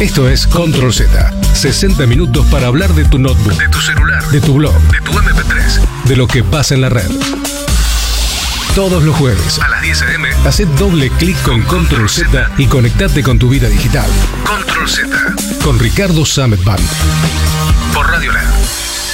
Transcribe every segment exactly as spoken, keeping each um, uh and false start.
Esto es Control Z. sesenta minutos para hablar de tu notebook, de tu celular, de tu blog, de tu eme pe tres, de lo que pasa en la red. Todos los jueves a las diez a eme, haced doble clic con Control Z y conectate con tu vida digital. Control Z con Ricardo Sametban por Radio L A D.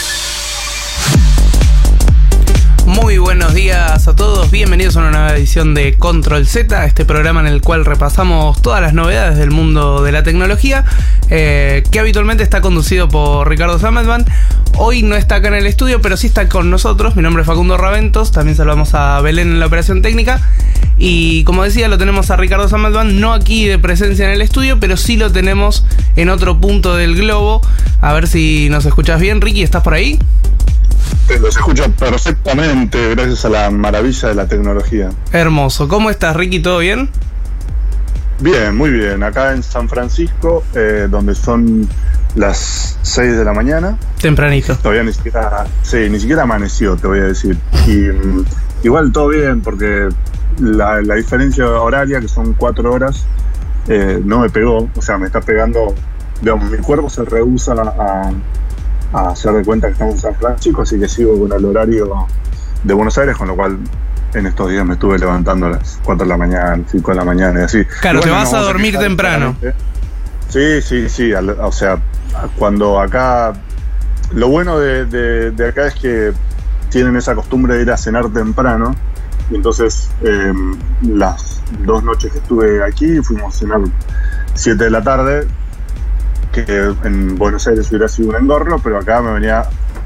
Muy buenos días a todos, bienvenidos a una nueva edición de Control Z, este programa en el cual repasamos todas las novedades del mundo de la tecnología, eh, que habitualmente está conducido por Ricardo Sametban. Hoy no está acá en el estudio, pero sí está con nosotros. Mi nombre es Facundo Raventos, también saludamos a Belén en la operación técnica. Y como decía, lo tenemos a Ricardo Sametban, no aquí de presencia en el estudio, pero sí lo tenemos en otro punto del globo. A ver si nos escuchas bien. Ricky, ¿estás por ahí? Los escucho perfectamente gracias a la maravilla de la tecnología. Hermoso. ¿Cómo estás, Ricky? ¿Todo bien? Bien, muy bien. Acá en San Francisco, eh, donde son las seis de la mañana. Tempranito. Todavía ni siquiera, sí, ni siquiera amaneció, te voy a decir. Y um, igual todo bien, porque la, la diferencia horaria, que son cuatro horas, eh, no me pegó. O sea, me está pegando, digamos, mi cuerpo se rehúsa a... a hacer de cuenta que estamos en San Francisco, así que sigo con el horario de Buenos Aires, con lo cual en estos días me estuve levantando a las cuatro de la mañana, cinco de la mañana y así. Claro, y bueno, te vas no a dormir a temprano. Sí, sí, sí, o sea, cuando acá, lo bueno de, de, de acá es que tienen esa costumbre de ir a cenar temprano, y entonces eh, las dos noches que estuve aquí fuimos a cenar siete de la tarde, que en Buenos Aires hubiera sido un engorro, pero acá me venía...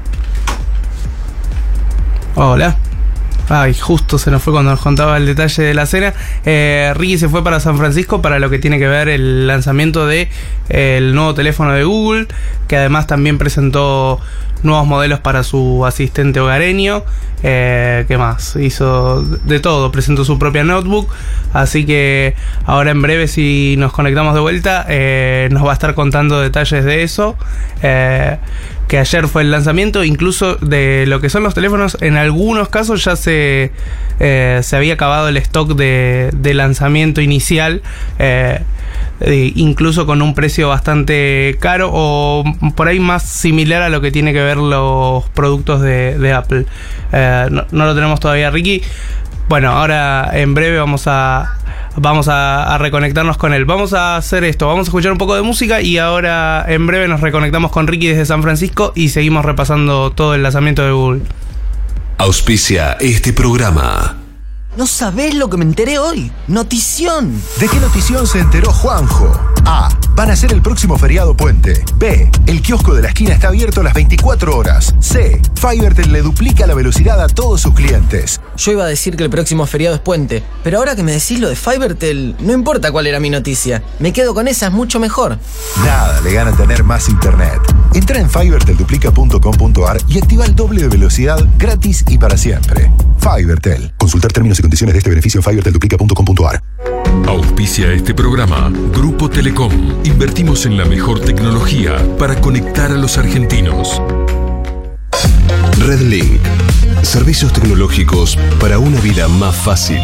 Hola. Ay, justo se nos fue cuando nos contaba el detalle de la cena. eh, Ricky se fue para San Francisco para lo que tiene que ver el lanzamiento de eh, el nuevo teléfono de Google, que además también presentó nuevos modelos para su asistente hogareño. Eh, ¿Qué más? Hizo de todo, presentó su propia notebook. Así que ahora en breve, si nos conectamos de vuelta, eh, nos va a estar contando detalles de eso. Eh, que ayer fue el lanzamiento, incluso de lo que son los teléfonos. En algunos casos ya se, eh, se había acabado el stock de, de lanzamiento inicial. Eh, Eh, incluso con un precio bastante caro, o por ahí más similar a lo que tiene que ver los productos de, de Apple. Eh, no, no lo tenemos todavía, Ricky. Bueno, ahora en breve vamos a vamos a, a reconectarnos con él. Vamos a hacer esto, vamos a escuchar un poco de música y ahora en breve nos reconectamos con Ricky desde San Francisco y seguimos repasando todo el lanzamiento de Google. Auspicia este programa. No sabés lo que me enteré hoy. Notición. ¿De qué notición se enteró Juanjo? A. Van a hacer el próximo feriado puente. B. El kiosco de la esquina está abierto las veinticuatro horas. C. Fivertel le duplica la velocidad a todos sus clientes. Yo iba a decir que el próximo feriado es puente, pero ahora que me decís lo de Fivertel, no importa cuál era mi noticia. Me quedo con esa, es mucho mejor. Nada le gana tener más internet. Entra en fivertel duplica punto com punto ar y activa el doble de velocidad gratis y para siempre. Fivertel. Consultar términos y condiciones de este beneficio en fivertel duplica punto com punto ar. Auspicia este programa Grupo Telecom. Invertimos en la mejor tecnología para conectar a los argentinos. Redlink. Servicios tecnológicos para una vida más fácil.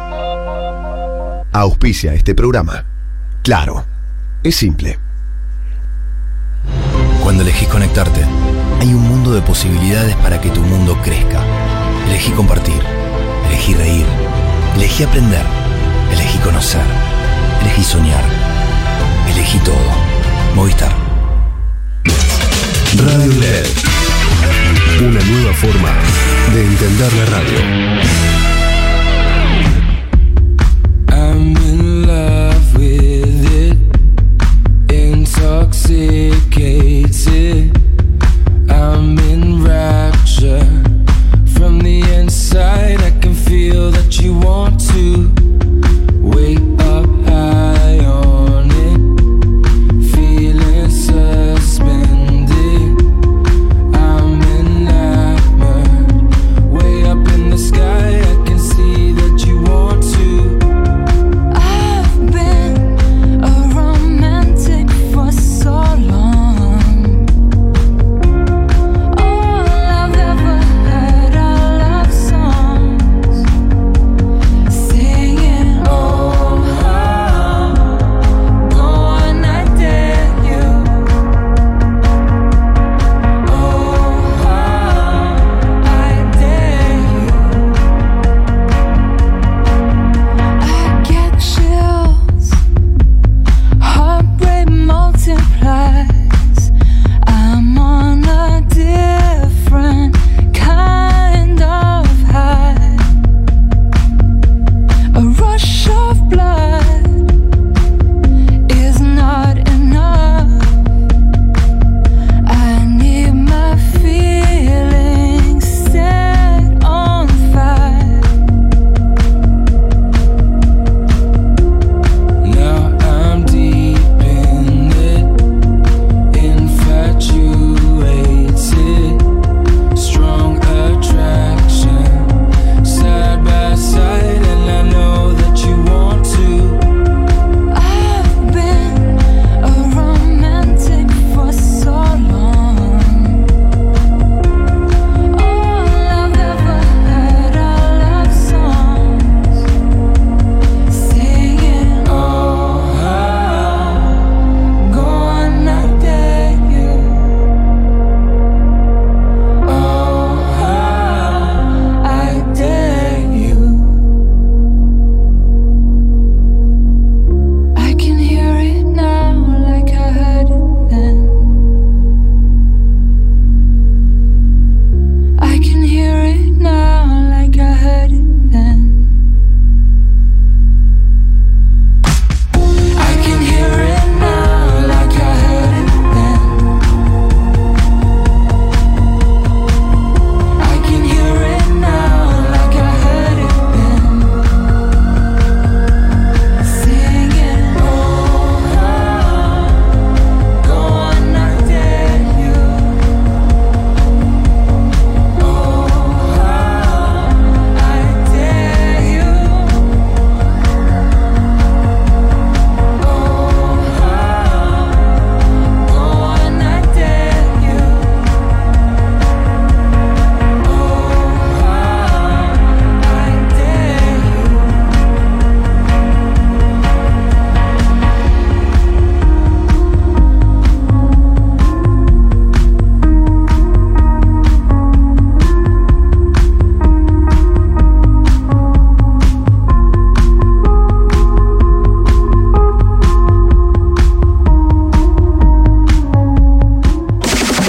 Auspicia este programa. Claro, es simple. Cuando elegís conectarte, hay un mundo de posibilidades para que tu mundo crezca. Elegí compartir, elegí reír, elegí aprender, elegí conocer, elegí soñar, elegí todo. Movistar. Radio L E D. Una nueva forma de entender la radio. I'm in love with it, intoxicated. I'm in rapture. From the inside I can feel that you want to wake up high on it, feeling suspended. I'm enamored, way up in the sky.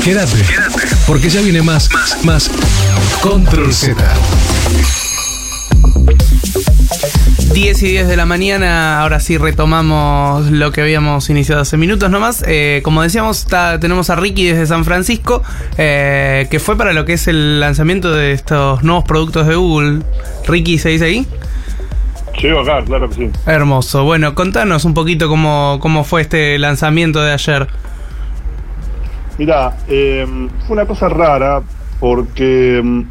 Quédate, quédate, porque ya viene más, más, más Control Z. diez y diez de la mañana, ahora sí retomamos lo que habíamos iniciado hace minutos nomás. Eh, como decíamos, está, tenemos a Ricky desde San Francisco, eh, que fue para lo que es el lanzamiento de estos nuevos productos de Google. Ricky, ¿se dice ahí? Llego acá, claro que sí. Hermoso. Bueno, contanos un poquito cómo, cómo fue este lanzamiento de ayer. Mirá, eh, fue una cosa rara porque...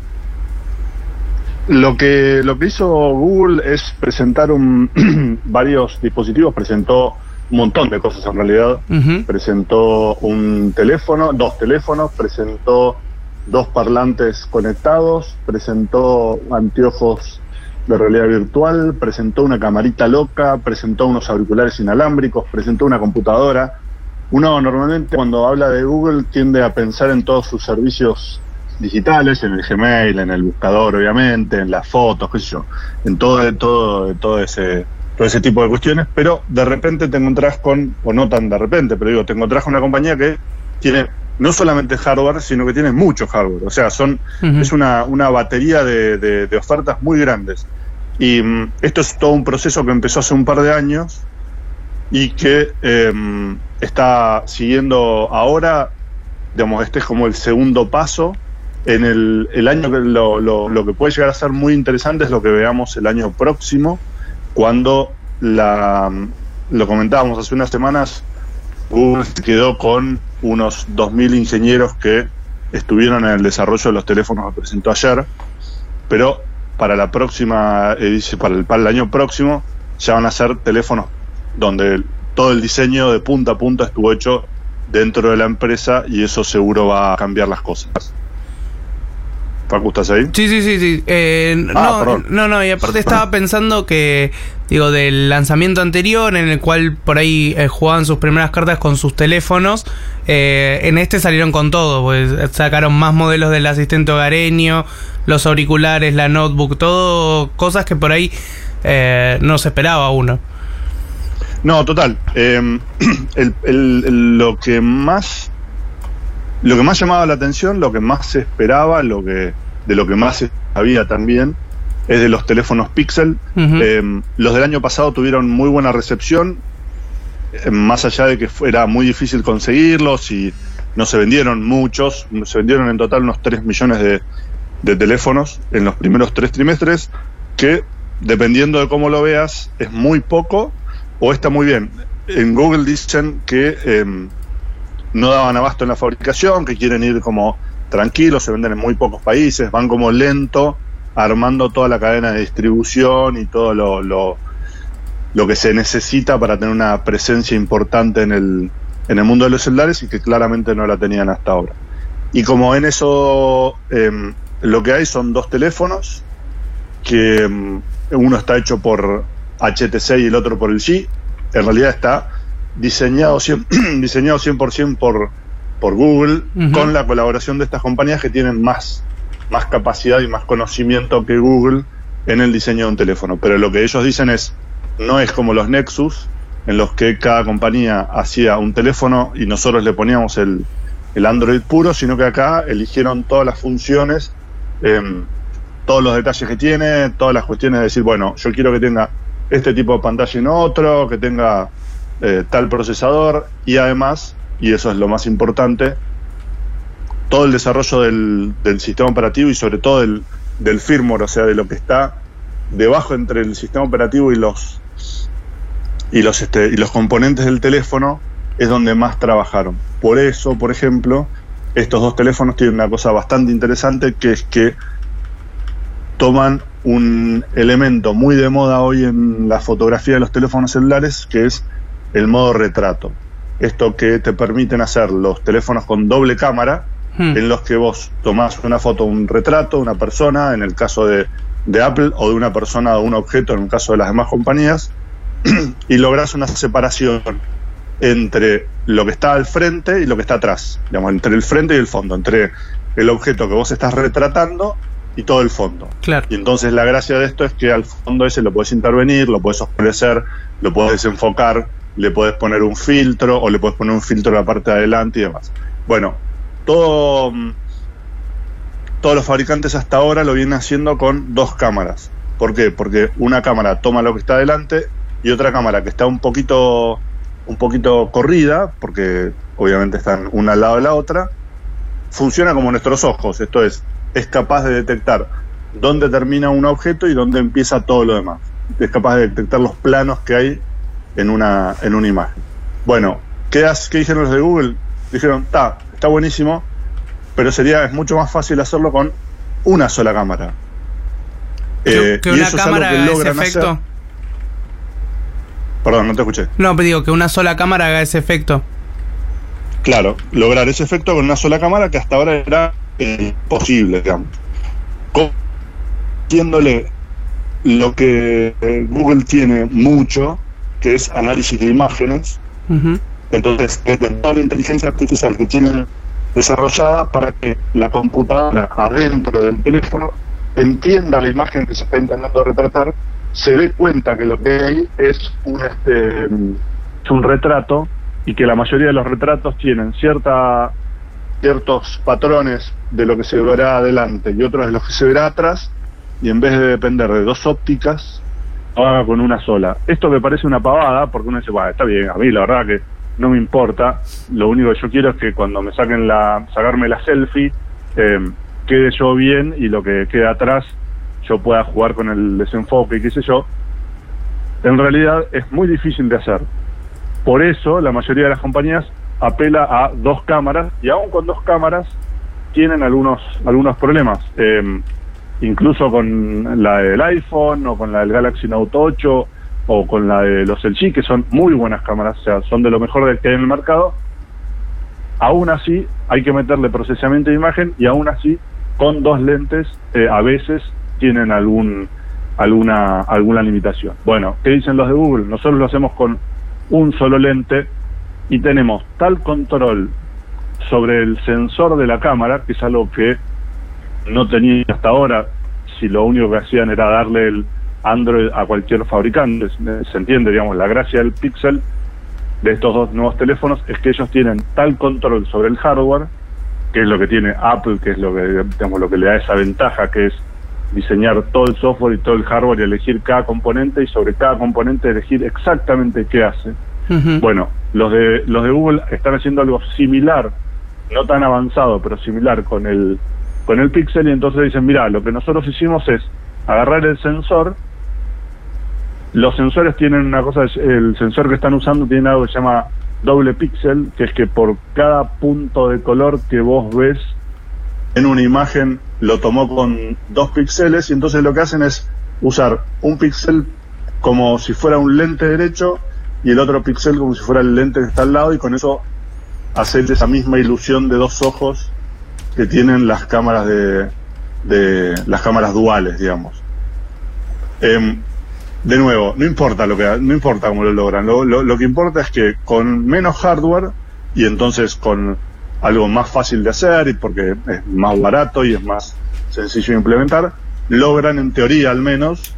Lo que lo que hizo Google es presentar un varios dispositivos, presentó un montón de cosas en realidad. Uh-huh. Presentó un teléfono, dos teléfonos, presentó dos parlantes conectados, presentó anteojos de realidad virtual, presentó una camarita loca, presentó unos auriculares inalámbricos, presentó una computadora. Uno normalmente cuando habla de Google tiende a pensar en todos sus servicios digitales, en el Gmail, en el buscador obviamente, en las fotos, qué sé yo, en todo, todo, todo ese, todo ese tipo de cuestiones, pero de repente te encontrás con, o no tan de repente, pero digo, te encontrás con una compañía que tiene no solamente hardware, sino que tiene mucho hardware, o sea, son, uh-huh. es una, una batería de, de, de ofertas muy grandes. Y um, esto es todo un proceso que empezó hace un par de años y que um, está siguiendo ahora, digamos, este es como el segundo paso. En el, el año que lo, lo, lo que puede llegar a ser muy interesante es lo que veamos el año próximo, cuando la lo comentábamos hace unas semanas, Google se quedó con unos dos mil ingenieros que estuvieron en el desarrollo de los teléfonos que presentó ayer, pero para la próxima edición, para el, para el año próximo, ya van a ser teléfonos donde todo el diseño de punta a punta estuvo hecho dentro de la empresa y eso seguro va a cambiar las cosas. Facu, ¿estás ahí? Sí, sí, sí, sí. Eh, ah, no, no, no, y aparte estaba pensando que, digo, del lanzamiento anterior, en el cual por ahí eh, jugaban sus primeras cartas con sus teléfonos, eh, en este salieron con todo, pues sacaron más modelos del asistente hogareño, los auriculares, la notebook, todo cosas que por ahí eh, no se esperaba uno. No, total. Eh, el, el, el, lo que más... Lo que más llamaba la atención, lo que más se esperaba, lo que de lo que más se sabía también, es de los teléfonos Pixel. Uh-huh. Eh, los del año pasado tuvieron muy buena recepción, eh, más allá de que era muy difícil conseguirlos y no se vendieron muchos, se vendieron en total unos tres millones de, de teléfonos en los primeros tres trimestres, que dependiendo de cómo lo veas, es muy poco o está muy bien. En Google dicen que... Eh, no daban abasto en la fabricación, que quieren ir como tranquilos, se venden en muy pocos países, van como lento, armando toda la cadena de distribución y todo lo, lo, lo que se necesita para tener una presencia importante en el, en el mundo de los celulares y que claramente no la tenían hasta ahora. Y como en eso eh, lo que hay son dos teléfonos, que um, uno está hecho por H T C y el otro por el G, en realidad está diseñado cien, diseñado cien por ciento por, por Google, uh-huh. con la colaboración de estas compañías que tienen más, más capacidad y más conocimiento que Google en el diseño de un teléfono. Pero lo que ellos dicen es, no es como los Nexus, en los que cada compañía hacía un teléfono y nosotros le poníamos el, el Android puro, sino que acá eligieron todas las funciones, eh, todos los detalles que tiene, todas las cuestiones de decir, bueno, yo quiero que tenga este tipo de pantalla en otro, que tenga Eh, tal procesador y además, y eso es lo más importante, todo el desarrollo del, del sistema operativo y sobre todo del, del firmware, o sea, de lo que está debajo entre el sistema operativo y los y los este, y los componentes del teléfono es donde más trabajaron. Por eso, por ejemplo, estos dos teléfonos tienen una cosa bastante interesante, que es que toman un elemento muy de moda hoy en la fotografía de los teléfonos celulares, que es el modo retrato. Esto que te permiten hacer los teléfonos con doble cámara, hmm. en los que vos tomás una foto, un retrato, una persona, en el caso de, de Apple, o de una persona o un objeto, en el caso de las demás compañías, y lográs una separación entre lo que está al frente y lo que está atrás, digamos, entre el frente y el fondo, entre el objeto que vos estás retratando y todo el fondo. Claro. Y entonces la gracia de esto es que al fondo ese lo puedes intervenir, lo puedes oscurecer, lo puedes desenfocar, le puedes poner un filtro o le puedes poner un filtro en la parte de adelante y demás. Bueno, todo, todos los fabricantes hasta ahora lo vienen haciendo con dos cámaras. ¿Por qué? Porque una cámara toma lo que está delante y otra cámara que está un poquito, un poquito corrida, porque obviamente están una al lado de la otra, funciona como nuestros ojos. Esto es, es capaz de detectar dónde termina un objeto y dónde empieza todo lo demás. Es capaz de detectar los planos que hay en una, en una imagen. Bueno, ¿qué, has, qué dijeron los de Google? Dijeron, está, está buenísimo, pero sería, es mucho más fácil hacerlo con una sola cámara. Que, eh, que y una eso cámara es algo que haga ese logran efecto. hacer. Perdón, no te escuché. No, pero digo que una sola cámara haga ese efecto. Claro, lograr ese efecto con una sola cámara que hasta ahora era imposible, digamos. Cogiéndole lo que Google tiene mucho, que es análisis de imágenes. Uh-huh. Entonces, es toda la inteligencia artificial que tienen desarrollada para que la computadora adentro del teléfono entienda la imagen que se está intentando retratar, se dé cuenta que lo que hay es un, este, es un retrato, y que la mayoría de los retratos tienen cierta, ciertos patrones de lo que se verá adelante y otros de los que se verá atrás, y en vez de depender de dos ópticas, lo haga con una sola. Esto me parece una pavada, porque uno dice, bueno, está bien, a mí la verdad que no me importa, lo único que yo quiero es que cuando me saquen la, sacarme la selfie, eh, quede yo bien, y lo que quede atrás yo pueda jugar con el desenfoque y qué sé yo. En realidad es muy difícil de hacer. Por eso la mayoría de las compañías apela a dos cámaras, y aún con dos cámaras tienen algunos algunos problemas. Eh, incluso con la del iPhone o con la del Galaxy Note ocho o con la de los L G, que son muy buenas cámaras, o sea, son de lo mejor que hay en el mercado, aún así hay que meterle procesamiento de imagen, y aún así con dos lentes eh, a veces tienen algún alguna alguna limitación. Bueno, ¿qué dicen los de Google? Nosotros lo hacemos con un solo lente y tenemos tal control sobre el sensor de la cámara, que es algo que no tenía hasta ahora, si lo único que hacían era darle el Android a cualquier fabricante. Se entiende, digamos, la gracia del Pixel, de estos dos nuevos teléfonos, es que ellos tienen tal control sobre el hardware, que es lo que tiene Apple, que es lo que, digamos, lo que le da esa ventaja, que es diseñar todo el software y todo el hardware y elegir cada componente, y sobre cada componente elegir exactamente qué hace. Uh-huh. Bueno, los de los de Google están haciendo algo similar, no tan avanzado, pero similar con el con el Pixel, y entonces dicen, mira, lo que nosotros hicimos es agarrar el sensor. Los sensores tienen una cosa, el sensor que están usando tiene algo que se llama doble píxel, que es que por cada punto de color que vos ves en una imagen lo tomó con dos píxeles, y entonces lo que hacen es usar un píxel como si fuera un lente derecho y el otro píxel como si fuera el lente que está al lado, y con eso hacer esa misma ilusión de dos ojos que tienen las cámaras de, de las cámaras duales, digamos. Eh, de nuevo, no importa lo que no importa cómo lo logran, lo, lo, lo que importa es que con menos hardware, y entonces con algo más fácil de hacer, y porque es más barato y es más sencillo de implementar, logran, en teoría al menos,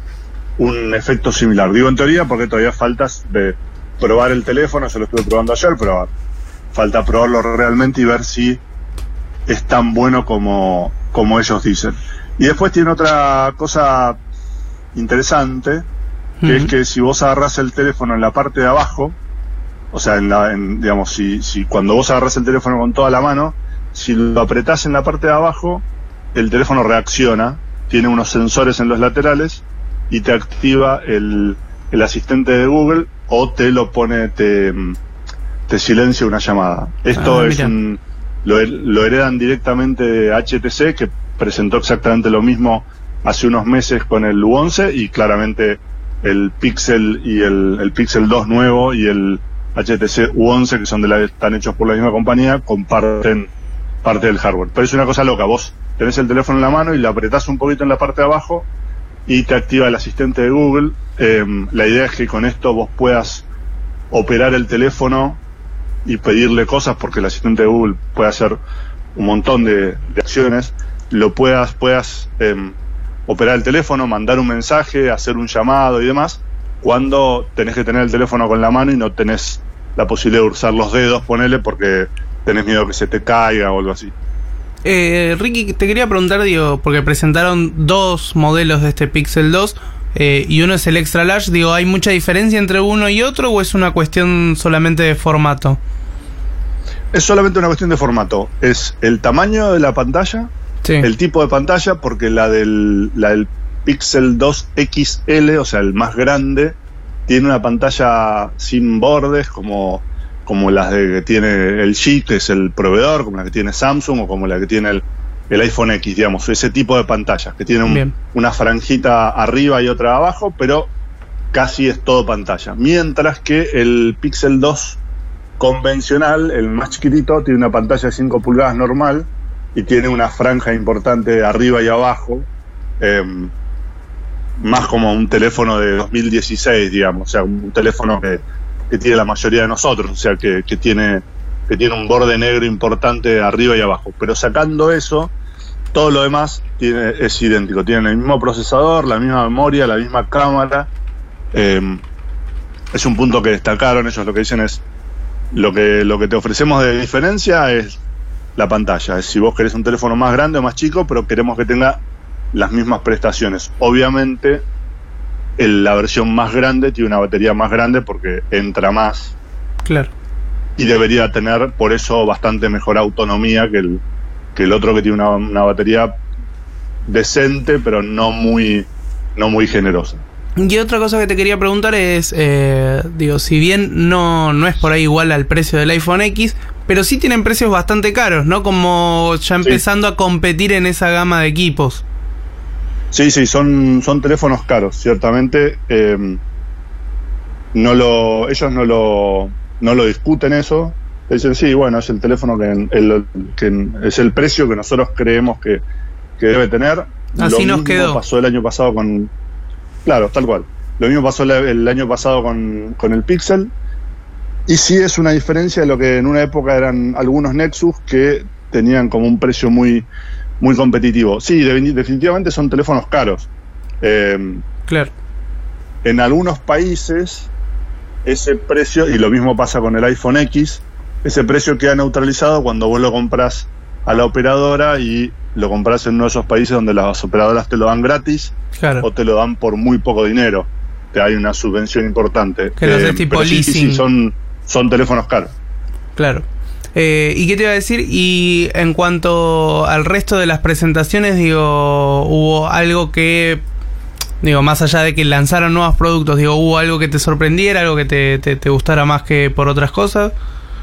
un efecto similar. Digo en teoría porque todavía falta de probar el teléfono, yo lo estuve probando ayer, pero falta probarlo realmente y ver si es tan bueno como, como ellos dicen. Y después tiene otra cosa interesante, que uh-huh. es que si vos agarrás el teléfono en la parte de abajo, o sea, en la, en, digamos, si, si cuando vos agarrás el teléfono con toda la mano, si lo apretás en la parte de abajo, el teléfono reacciona, tiene unos sensores en los laterales y te activa el, el asistente de Google, o te lo pone, te, te silencia una llamada. Esto ah, es un, lo, lo heredan directamente de H T C, que presentó exactamente lo mismo hace unos meses con el U once, y claramente el Pixel y el, el Pixel dos nuevo y el H T C U once, que son de la, están hechos por la misma compañía, comparten parte del hardware. Pero es una cosa loca, vos tenés el teléfono en la mano y le apretás un poquito en la parte de abajo y te activa el asistente de Google. Eh, la idea es que con esto vos puedas operar el teléfono y pedirle cosas, porque el asistente de Google puede hacer un montón de, de acciones, lo puedas, puedas eh, operar el teléfono, mandar un mensaje, hacer un llamado y demás, cuando tenés que tener el teléfono con la mano y no tenés la posibilidad de usar los dedos, ponele, porque tenés miedo que se te caiga o algo así. Eh, Ricky, te quería preguntar, digo, porque presentaron dos modelos de este Pixel dos eh, y uno es el Extra Large, digo, ¿hay mucha diferencia entre uno y otro o es una cuestión solamente de formato? Es solamente una cuestión de formato, es el tamaño de la pantalla, sí. El tipo de pantalla, porque la del, la del Pixel dos X L, o sea, el más grande, tiene una pantalla sin bordes como... como las de que tiene el G, que es el proveedor, como la que tiene Samsung o como la que tiene el, el iPhone X, digamos, ese tipo de pantallas, que tiene un, una franjita arriba y otra abajo, pero casi es todo pantalla. Mientras que el Pixel dos convencional, el más chiquitito, tiene una pantalla de cinco pulgadas normal y tiene una franja importante arriba y abajo, eh, más como un teléfono de dos mil dieciséis, digamos, o sea, un teléfono que que tiene la mayoría de nosotros, o sea, que, que tiene que tiene un borde negro importante arriba y abajo. Pero sacando eso, todo lo demás tiene, es idéntico. Tienen el mismo procesador, la misma memoria, la misma cámara. Eh, es un punto que destacaron. Ellos lo que dicen es, lo que, lo que te ofrecemos de diferencia es la pantalla. Es si vos querés un teléfono más grande o más chico, pero queremos que tenga las mismas prestaciones. Obviamente, El, la versión más grande tiene una batería más grande porque entra más. Claro. Y debería tener, por eso, bastante mejor autonomía que el, que el otro, que tiene una, una batería decente, pero no muy, no muy generosa. Y otra cosa que te quería preguntar es, eh, digo, si bien no, no es por ahí igual al precio del iPhone X, pero sí tienen precios bastante caros, ¿no? Como ya empezando sí. a competir en esa gama de equipos. Sí, sí, son, son teléfonos caros, ciertamente. Eh, no lo, ellos no lo, no lo discuten eso. Dicen, sí, bueno, es el teléfono que, el, que es el precio que nosotros creemos que, que debe tener. Así lo nos mismo quedó. Pasó el año pasado con... Claro, tal cual. Lo mismo pasó el año pasado con, con el Pixel. Y sí es una diferencia de lo que en una época eran algunos Nexus que tenían como un precio muy... muy competitivo. Sí, de, definitivamente son teléfonos caros. Eh, claro. En algunos países, ese precio, y lo mismo pasa con el iPhone X, ese precio queda neutralizado cuando vos lo compras a la operadora y lo compras en uno de esos países donde las operadoras te lo dan gratis, claro. o te lo dan por muy poco dinero. Que hay una subvención importante. Que no es tipo leasing. Sí, sí, son, son teléfonos caros. Claro. Eh, ¿Y qué te iba a decir? Y en cuanto al resto de las presentaciones, digo, ¿hubo algo que, digo, más allá de que lanzaron nuevos productos, digo, hubo algo que te sorprendiera, algo que te, te, te gustara más que por otras cosas?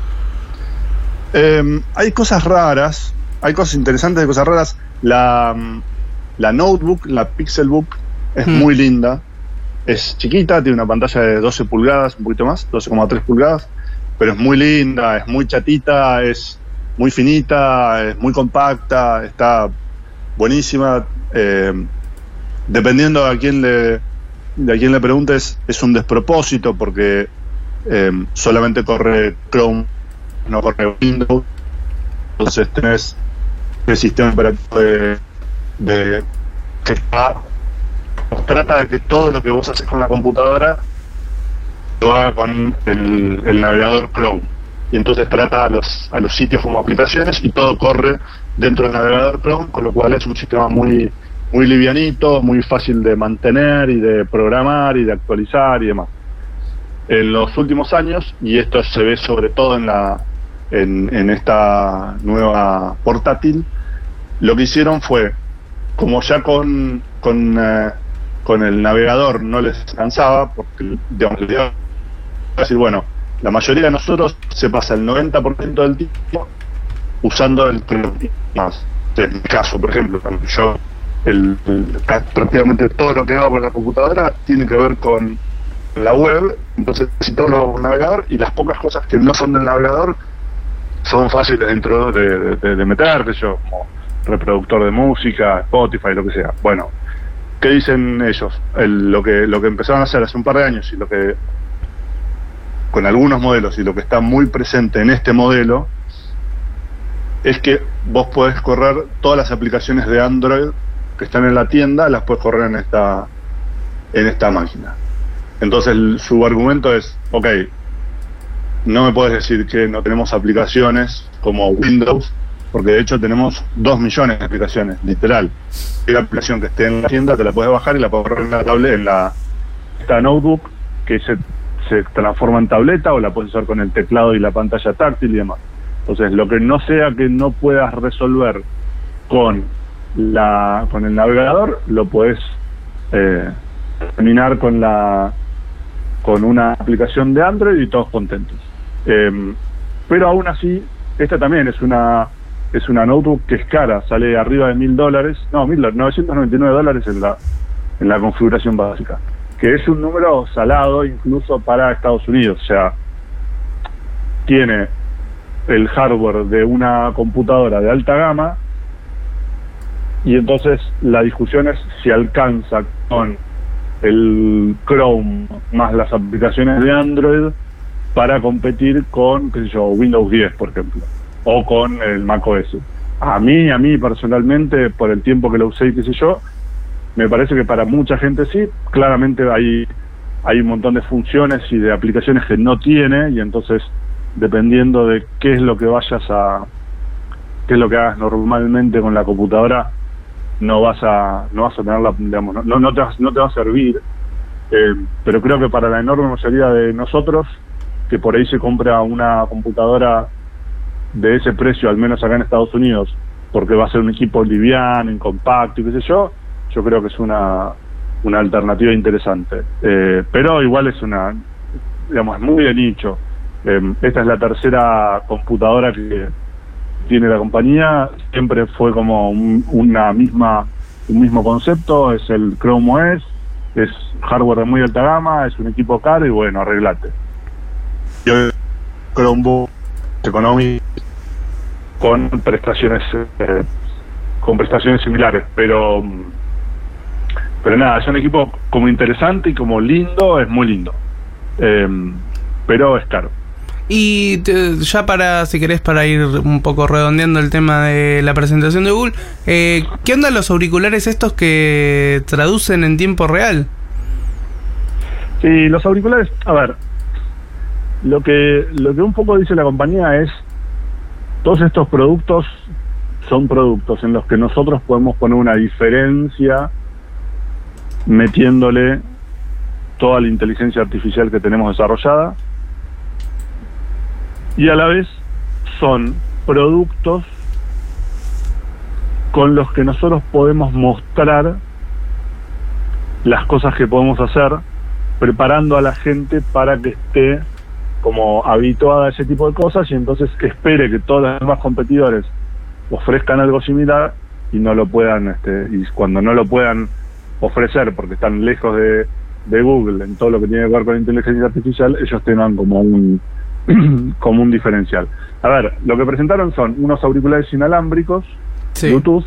Eh, hay cosas raras, hay cosas interesantes y cosas raras. La, la notebook, la Pixelbook, es mm. muy linda. Es chiquita, tiene una pantalla de doce pulgadas, un poquito más, doce coma tres pulgadas. Pero es muy linda, es muy chatita, es muy finita, es muy compacta, está buenísima. Eh, dependiendo de a quién le, de a quién le preguntes, es un despropósito porque eh, solamente corre Chrome, no corre Windows. Entonces tenés el sistema operativo de, de que está, trata de que todo lo que vos haces con la computadora lo haga con el, el navegador Chrome, y entonces trata a los, a los sitios como aplicaciones y todo corre dentro del navegador Chrome, con lo cual es un sistema muy, muy livianito, muy fácil de mantener y de programar y de actualizar y demás. En los últimos años, y esto se ve sobre todo en la en, en esta nueva portátil, lo que hicieron fue, como ya con con, eh, con el navegador no les cansaba, porque digamos, decir, bueno, la mayoría de nosotros se pasa el noventa por ciento del tiempo usando el Chrome más. En mi caso, por ejemplo, yo el, el, prácticamente todo lo que hago con la computadora tiene que ver con la web, entonces necesito un navegador, y las pocas cosas que no son del navegador son fáciles dentro de, de, de meter, que yo, como reproductor de música, Spotify, lo que sea. Bueno, ¿qué dicen ellos? El, lo que lo que empezaron a hacer hace un par de años y lo que con algunos modelos y lo que está muy presente en este modelo es que vos podés correr todas las aplicaciones de Android que están en la tienda, las podés correr en esta en esta máquina. Entonces el, su argumento es, ok, no me puedes decir que no tenemos aplicaciones como Windows, porque de hecho tenemos dos millones de aplicaciones, literal. La aplicación que esté en la tienda te la puedes bajar y la puedes poner en la tablet, en la esta notebook, que se, se transforma en tableta, o la puedes usar con el teclado y la pantalla táctil y demás. Entonces, lo que no sea que no puedas resolver con la con el navegador, lo puedes eh, terminar con la con una aplicación de Android y todos contentos. Eh, pero aún así, esta también es una es una notebook que es cara, sale arriba de mil dólares, no, mil, novecientos noventa y nueve dólares en la en la configuración básica, que es un número salado incluso para Estados Unidos. O sea, tiene el hardware de una computadora de alta gama, y entonces la discusión es si alcanza con el Chrome más las aplicaciones de Android para competir con, qué sé yo, Windows diez, por ejemplo, o con el macOS. A mí, a mí personalmente, por el tiempo que lo usé y qué sé yo, me parece que para mucha gente sí. Claramente hay hay un montón de funciones y de aplicaciones que no tiene, y entonces, dependiendo de qué es lo que vayas a qué es lo que hagas normalmente con la computadora, no vas a no vas a tenerla, digamos, no no te va, no te va a servir. Eh, pero creo que para la enorme mayoría de nosotros, que por ahí se compra una computadora de ese precio, al menos acá en Estados Unidos, porque va a ser un equipo liviano, compacto y qué sé yo, yo creo que es una una alternativa interesante. Eh, pero igual es una, digamos, es muy de nicho. Eh, esta es la tercera computadora que tiene la compañía. Siempre fue como un, una misma un mismo concepto. Es el Chrome O S, es hardware de muy alta gama, es un equipo caro y bueno, arreglate. Yo Chromebook económico con prestaciones eh, con prestaciones similares, pero pero nada, es un equipo como interesante y como lindo, es muy lindo, eh, pero es caro. Y te, ya para, si querés, para ir un poco redondeando el tema de la presentación de Google, eh, ¿qué onda los auriculares estos que traducen en tiempo real? Sí, los auriculares, a ver, lo que lo que un poco dice la compañía es, todos estos productos son productos en los que nosotros podemos poner una diferencia metiéndole toda la inteligencia artificial que tenemos desarrollada, y a la vez son productos con los que nosotros podemos mostrar las cosas que podemos hacer, preparando a la gente para que esté como habituada a ese tipo de cosas, y entonces que espere que todos los demás competidores ofrezcan algo similar y no lo puedan, este, y cuando no lo puedan ofrecer porque están lejos de, de Google en todo lo que tiene que ver con inteligencia artificial, ellos tengan como un como un diferencial. A ver, lo que presentaron son unos auriculares inalámbricos, sí, Bluetooth,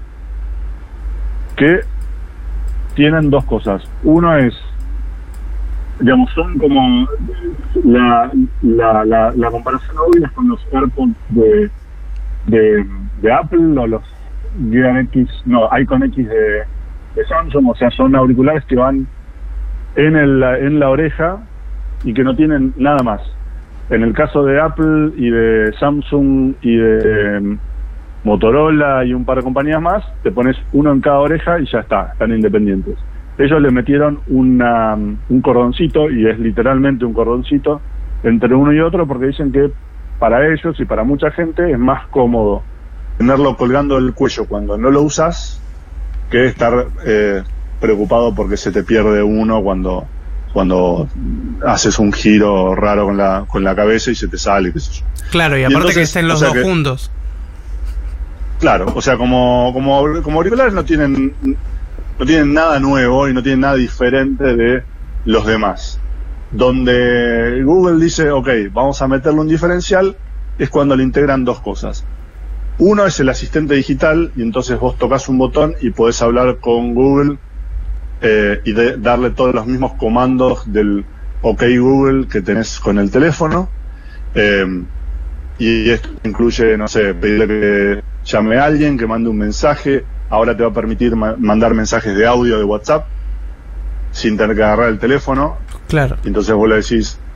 que tienen dos cosas. Uno es, digamos, son como la la, la, la comparación obvia con los AirPods de, de de Apple, o los Gear X, no, Icon X de, de Samsung. O sea, son auriculares que van en el en la oreja y que no tienen nada más. En el caso de Apple y de Samsung y de um, Motorola y un par de compañías más, te pones uno en cada oreja y ya está, están independientes. Ellos le metieron una, un cordoncito, y es literalmente un cordoncito, entre uno y otro, porque dicen que para ellos y para mucha gente es más cómodo tenerlo colgando del cuello cuando no lo usas que estar eh, preocupado porque se te pierde uno cuando cuando haces un giro raro con la con la cabeza y se te sale, qué sé yo. Claro, y aparte, y entonces, que estén los o sea dos que, juntos. Claro, o sea, como como como auriculares no tienen no tienen nada nuevo y no tienen nada diferente de los demás. Donde Google dice, ok, vamos a meterle un diferencial, es cuando le integran dos cosas. Uno es el asistente digital, y entonces vos tocas un botón y podés hablar con Google eh, y de, darle todos los mismos comandos del OK Google que tenés con el teléfono. Eh, y esto incluye, no sé, pedirle que llame a alguien, que mande un mensaje. Ahora te va a permitir ma- mandar mensajes de audio de WhatsApp sin tener que agarrar el teléfono. Claro. Entonces vos le decís,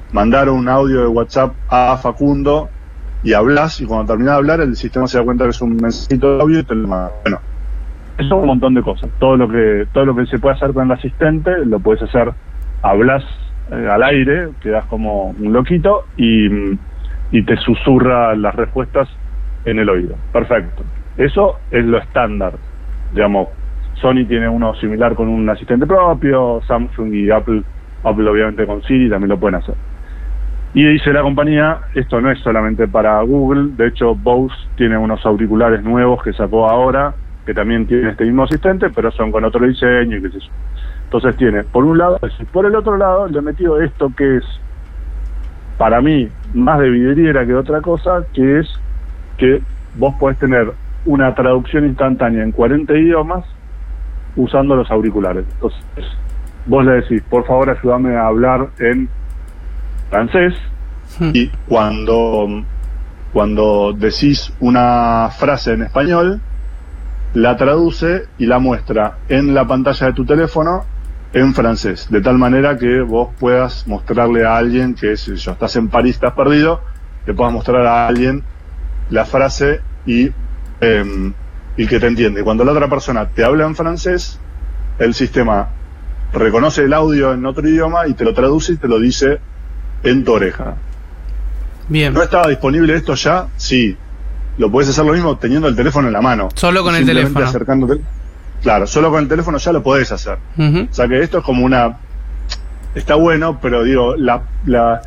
mandar un audio de WhatsApp a Facundo y hablas, y cuando terminás de hablar el sistema se da cuenta que es un mensajito de audio y te lo manda. Bueno, eso es un montón de cosas. Todo lo que todo lo que se puede hacer con el asistente lo puedes hacer. Hablas eh, al aire, quedas como un loquito y, y te susurra las respuestas en el oído. Perfecto. Eso es lo estándar. Digamos, Sony tiene uno similar con un asistente propio, Samsung y Apple, Apple obviamente con Siri también lo pueden hacer. Y dice la compañía, esto no es solamente para Google, de hecho Bose tiene unos auriculares nuevos que sacó ahora, que también tienen este mismo asistente, pero son con otro diseño y qué sé yo. Entonces tiene, por un lado, eso. Por el otro lado, le he metido esto que es, para mí, más de vidriera que otra cosa, que es que vos podés tener una traducción instantánea en cuarenta idiomas usando los auriculares. Entonces, vos le decís, por favor, ayúdame a hablar en francés, y cuando, cuando decís una frase en español, la traduce y la muestra en la pantalla de tu teléfono en francés, de tal manera que vos puedas mostrarle a alguien que, si yo estás en París, estás perdido, le puedas mostrar a alguien la frase y, eh, y que te entiende. Cuando la otra persona te habla en francés, el sistema reconoce el audio en otro idioma y te lo traduce y te lo dice en tu oreja. Bien. ¿No estaba disponible esto ya? Sí. Lo podés hacer lo mismo teniendo el teléfono en la mano. Solo con el teléfono. Acercándote. Claro, solo con el teléfono ya lo podés hacer. Uh-huh. O sea que esto es como una... Está bueno, pero digo, la la,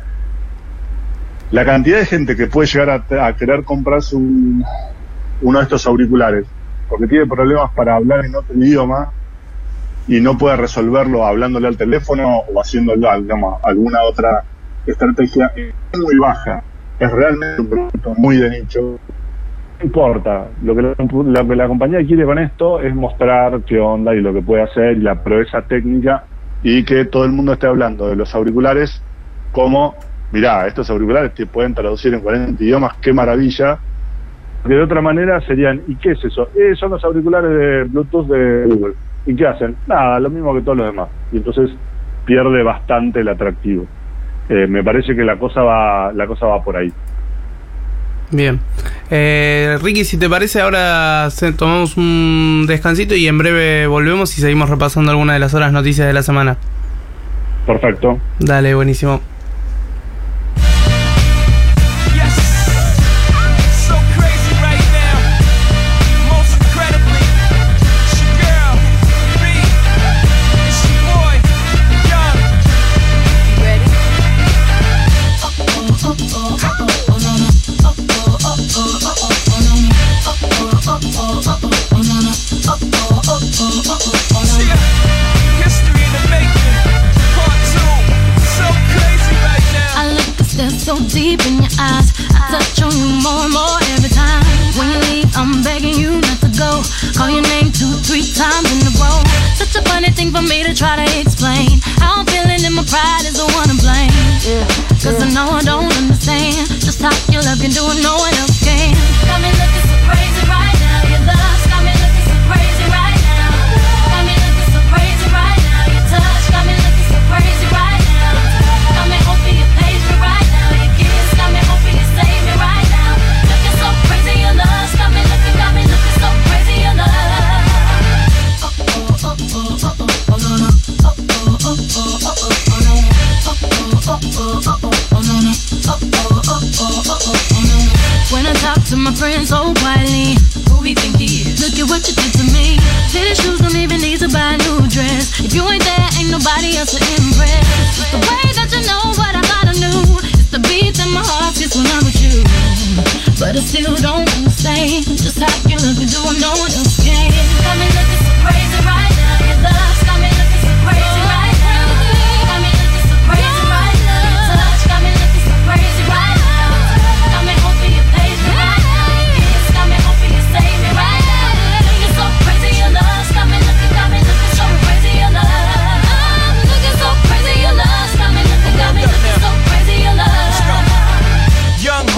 la cantidad de gente que puede llegar a, a querer comprarse un, uno de estos auriculares, porque tiene problemas para hablar en otro idioma y no puede resolverlo hablándole al teléfono o haciéndolo, digamos, alguna otra estrategia, es muy baja. Es realmente un producto muy de nicho. No importa, lo que la, lo que la compañía quiere con esto es mostrar qué onda y lo que puede hacer y la proeza técnica, y que todo el mundo esté hablando de los auriculares como, mirá, estos auriculares te pueden traducir en cuarenta idiomas, qué maravilla. Que de otra manera serían, ¿y qué es eso? Eh, son los auriculares de Bluetooth de Google. ¿Y qué hacen? Nada, lo mismo que todos los demás. Y entonces pierde bastante el atractivo. Eh, me parece que la cosa va la cosa va por ahí. Bien. Eh, Ricky, si te parece, ahora tomamos un descansito y en breve volvemos y seguimos repasando algunas de las otras noticias de la semana. Perfecto. Dale, buenísimo. So deep in your eyes, I touch on you more and more every time. When you leave, I'm begging you not to go. Call your name two, three times in a row. Such a funny thing for me to try to explain. How I'm feeling and my pride is the one to blame. Yeah, Cause yeah. I know I don't understand just how your love can do it, no one else can. Got me looking so crazy right now. Your love's got me looking so crazy right now. Got me looking so crazy right now. Your touch got me looking so crazy right now. Got me hoping you page me right now. Your kiss got me hoping you save me right now. Looking so crazy, your love's got me looking, got me looking so crazy, your love. Oh oh oh oh oh oh no no. Oh oh oh oh oh oh no. Oh oh oh oh oh oh no no. Oh oh oh oh oh oh no. When I talk to my friends so quietly, who we think he is? Look at what you did to me. Fitted shoes don't even need to buy a new dress. If you ain't there, ain't nobody else to impress. It's the way that you know what I thought I knew. It's the beat that my heart gets when I'm with you. But I still don't understand just how you look and do what no one else can. Got me looking so crazy right now. Your love's got me looking so crazy right now. Got me looking so crazy right now. Your touch got me looking so crazy right now. Got me hoping you page me right now. Your kiss got me hoping you save me right now. Looking so crazy, your love's got me looking, got me looking so crazy, your love. I'm looking so crazy, your love's got me looking, got me looking so crazy, your love. Young Hov, y'all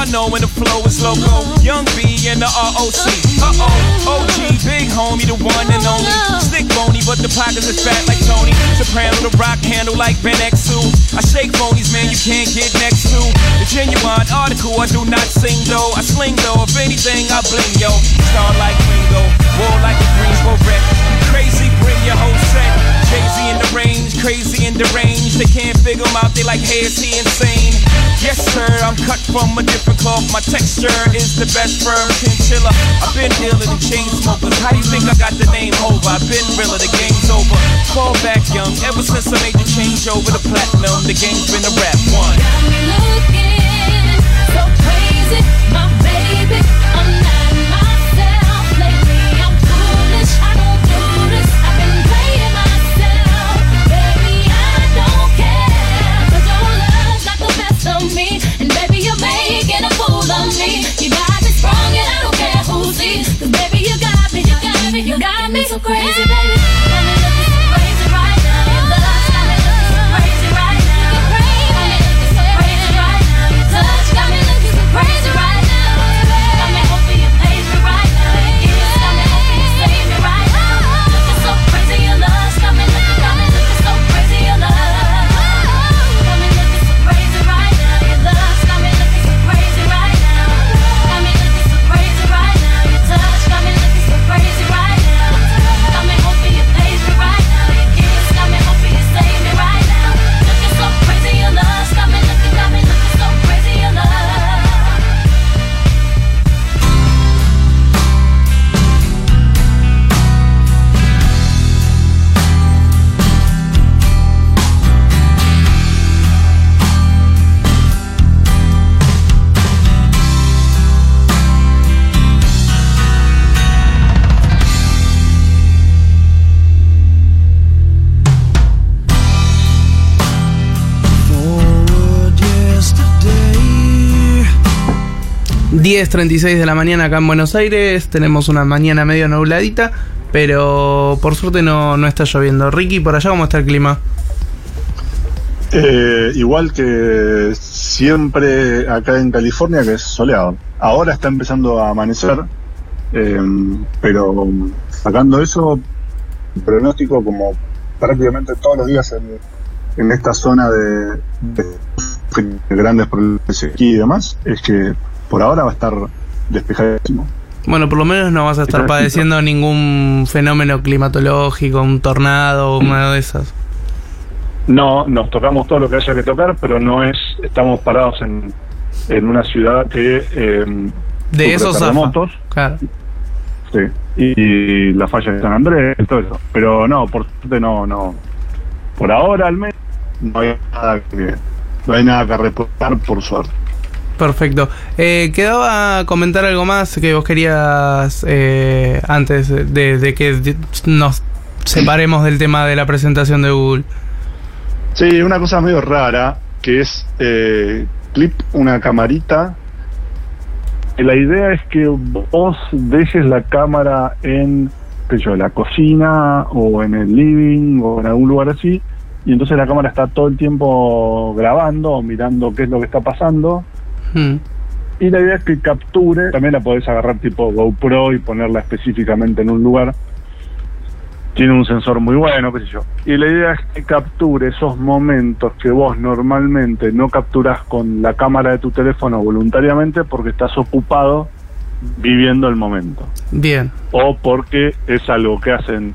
y'all know when the flow is loco. Young B and the R O C. Uh-oh, O G, big homie, the one and only. Stick bony, but the pockets is fat like Tony. Soprano, the rock handle like Ben X two. I shake phonies, man, you can't get next to. The genuine article, I do not sing though. I sling though, if anything, I bling yo. Star like Ringo, war like a Greensboro wreck. Crazy, bring your whole set. Jay-Z in the range, crazy in the range. They can't figure him out, they like, hey, is he insane? Yes, sir, I'm cut from a different cloth. My texture is the best firm chinchilla. I've been dealing in chain smokers. How do you think I got the name over? I've been realer, the game's over. Fall back young, ever since I made the change over to platinum, the game's been a rap one. Got me looking so crazy, my baby. I'm not myself lately. I'm foolish, I don't do this. I've been playing myself, baby. I don't care, 'cause your love's got the best of me, and baby you're making a fool of me. You got me sprung and I don't care who sees, 'cause baby you got me, you got me, you got me so crazy, baby. Got me looking so crazy right now. Your love's got me looking so crazy right now. Got me looking so crazy right now. Your touch got me looking so crazy right now. Got me hoping you pays me right now. Your kiss got me hoping you save me right now. Looking so crazy, your love's got me looking, got me looking so crazy, your love. Got me looking so crazy right now. Your love's got me looking so crazy right now. Got me looking so crazy right now. Your touch got me looking so crazy right now. Got me hoping you pays me right now. Your kiss got me hoping you save me right now. Looking so crazy, your love's got me looking, got me looking so crazy, your love. diez treinta y seis de la mañana acá en Buenos Aires. Tenemos una mañana medio nubladita, pero por suerte no, no está lloviendo. Ricky, por allá, ¿cómo está el clima? Eh, igual que siempre acá en California, que es soleado. Ahora está empezando a amanecer, eh, pero sacando eso, pronóstico como prácticamente todos los días en, en esta zona de, de, de grandes problemas de sequía y demás, es que por ahora va a estar despejadísimo. Bueno, por lo menos no vas a estar padeciendo ningún fenómeno climatológico, un tornado o una de esas. No, nos tocamos todo lo que haya que tocar, pero no es, estamos parados en, en una ciudad que eh, de esos terremotos, claro. Sí, y, y la falla de San Andrés, todo eso. Pero no, por suerte no, no. Por ahora al menos no hay nada que, no hay nada que reportar, por suerte. Perfecto. Eh, quedaba comentar algo más que vos querías eh, antes de, de que nos separemos del tema de la presentación de Google. Sí, una cosa medio rara, que es eh, clip, una camarita. La idea es que vos dejes la cámara en, qué sé yo, la cocina o en el living o en algún lugar así, y entonces la cámara está todo el tiempo grabando o mirando qué es lo que está pasando. Hmm. Y la idea es que capture, también la podés agarrar tipo GoPro y ponerla específicamente en un lugar. Tiene un sensor muy bueno, qué sé yo. Y la idea es que capture esos momentos que vos normalmente no capturás con la cámara de tu teléfono voluntariamente porque estás ocupado viviendo el momento. Bien. O porque es algo que hacen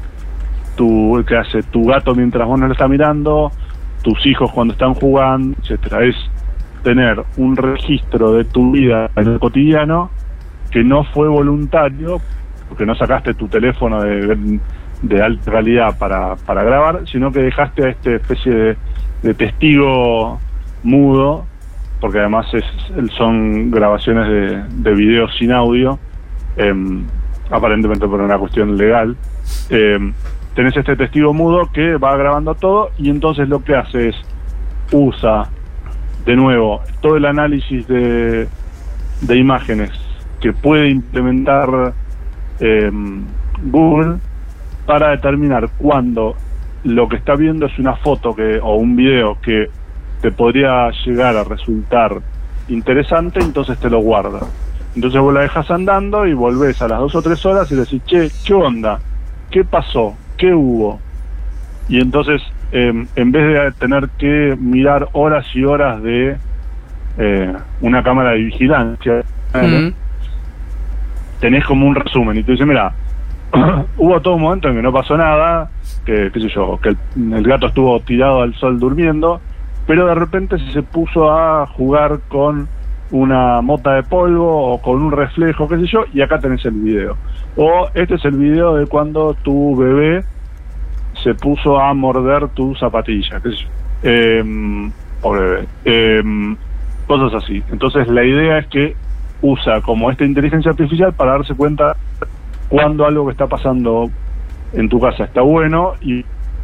tu, que hace tu gato mientras vos no lo estás mirando, tus hijos cuando están jugando, etcétera. Es tener un registro de tu vida en el cotidiano que no fue voluntario, porque no sacaste tu teléfono de, de alta calidad para, para grabar, sino que dejaste a esta especie de, de testigo mudo, porque además es, son grabaciones de, de videos sin audio, eh, aparentemente por una cuestión legal. Eh, tenés este testigo mudo que va grabando todo, y entonces lo que hace es usa de nuevo todo el análisis de, de imágenes que puede implementar eh, Google para determinar cuándo lo que está viendo es una foto que o un video que te podría llegar a resultar interesante, entonces te lo guarda. Entonces vos la dejas andando y volvés a las dos o tres horas y decís, che, ¿qué onda? ¿Qué pasó? ¿Qué hubo? Y entonces, eh, en vez de tener que mirar horas y horas de eh, una cámara de vigilancia, ¿eh? Mm. tenés como un resumen y te dice, mira, hubo todo un momento en que no pasó nada, que qué sé yo, que el, el gato estuvo tirado al sol durmiendo, pero de repente se puso a jugar con una mota de polvo o con un reflejo, qué sé yo, y acá tenés el video. O este es el video de cuando tu bebé se puso a morder tu zapatilla, qué sé yo. Eh, pobre bebé. Eh, cosas así. Entonces la idea es que usa como esta inteligencia artificial para darse cuenta cuando algo que está pasando en tu casa está bueno y...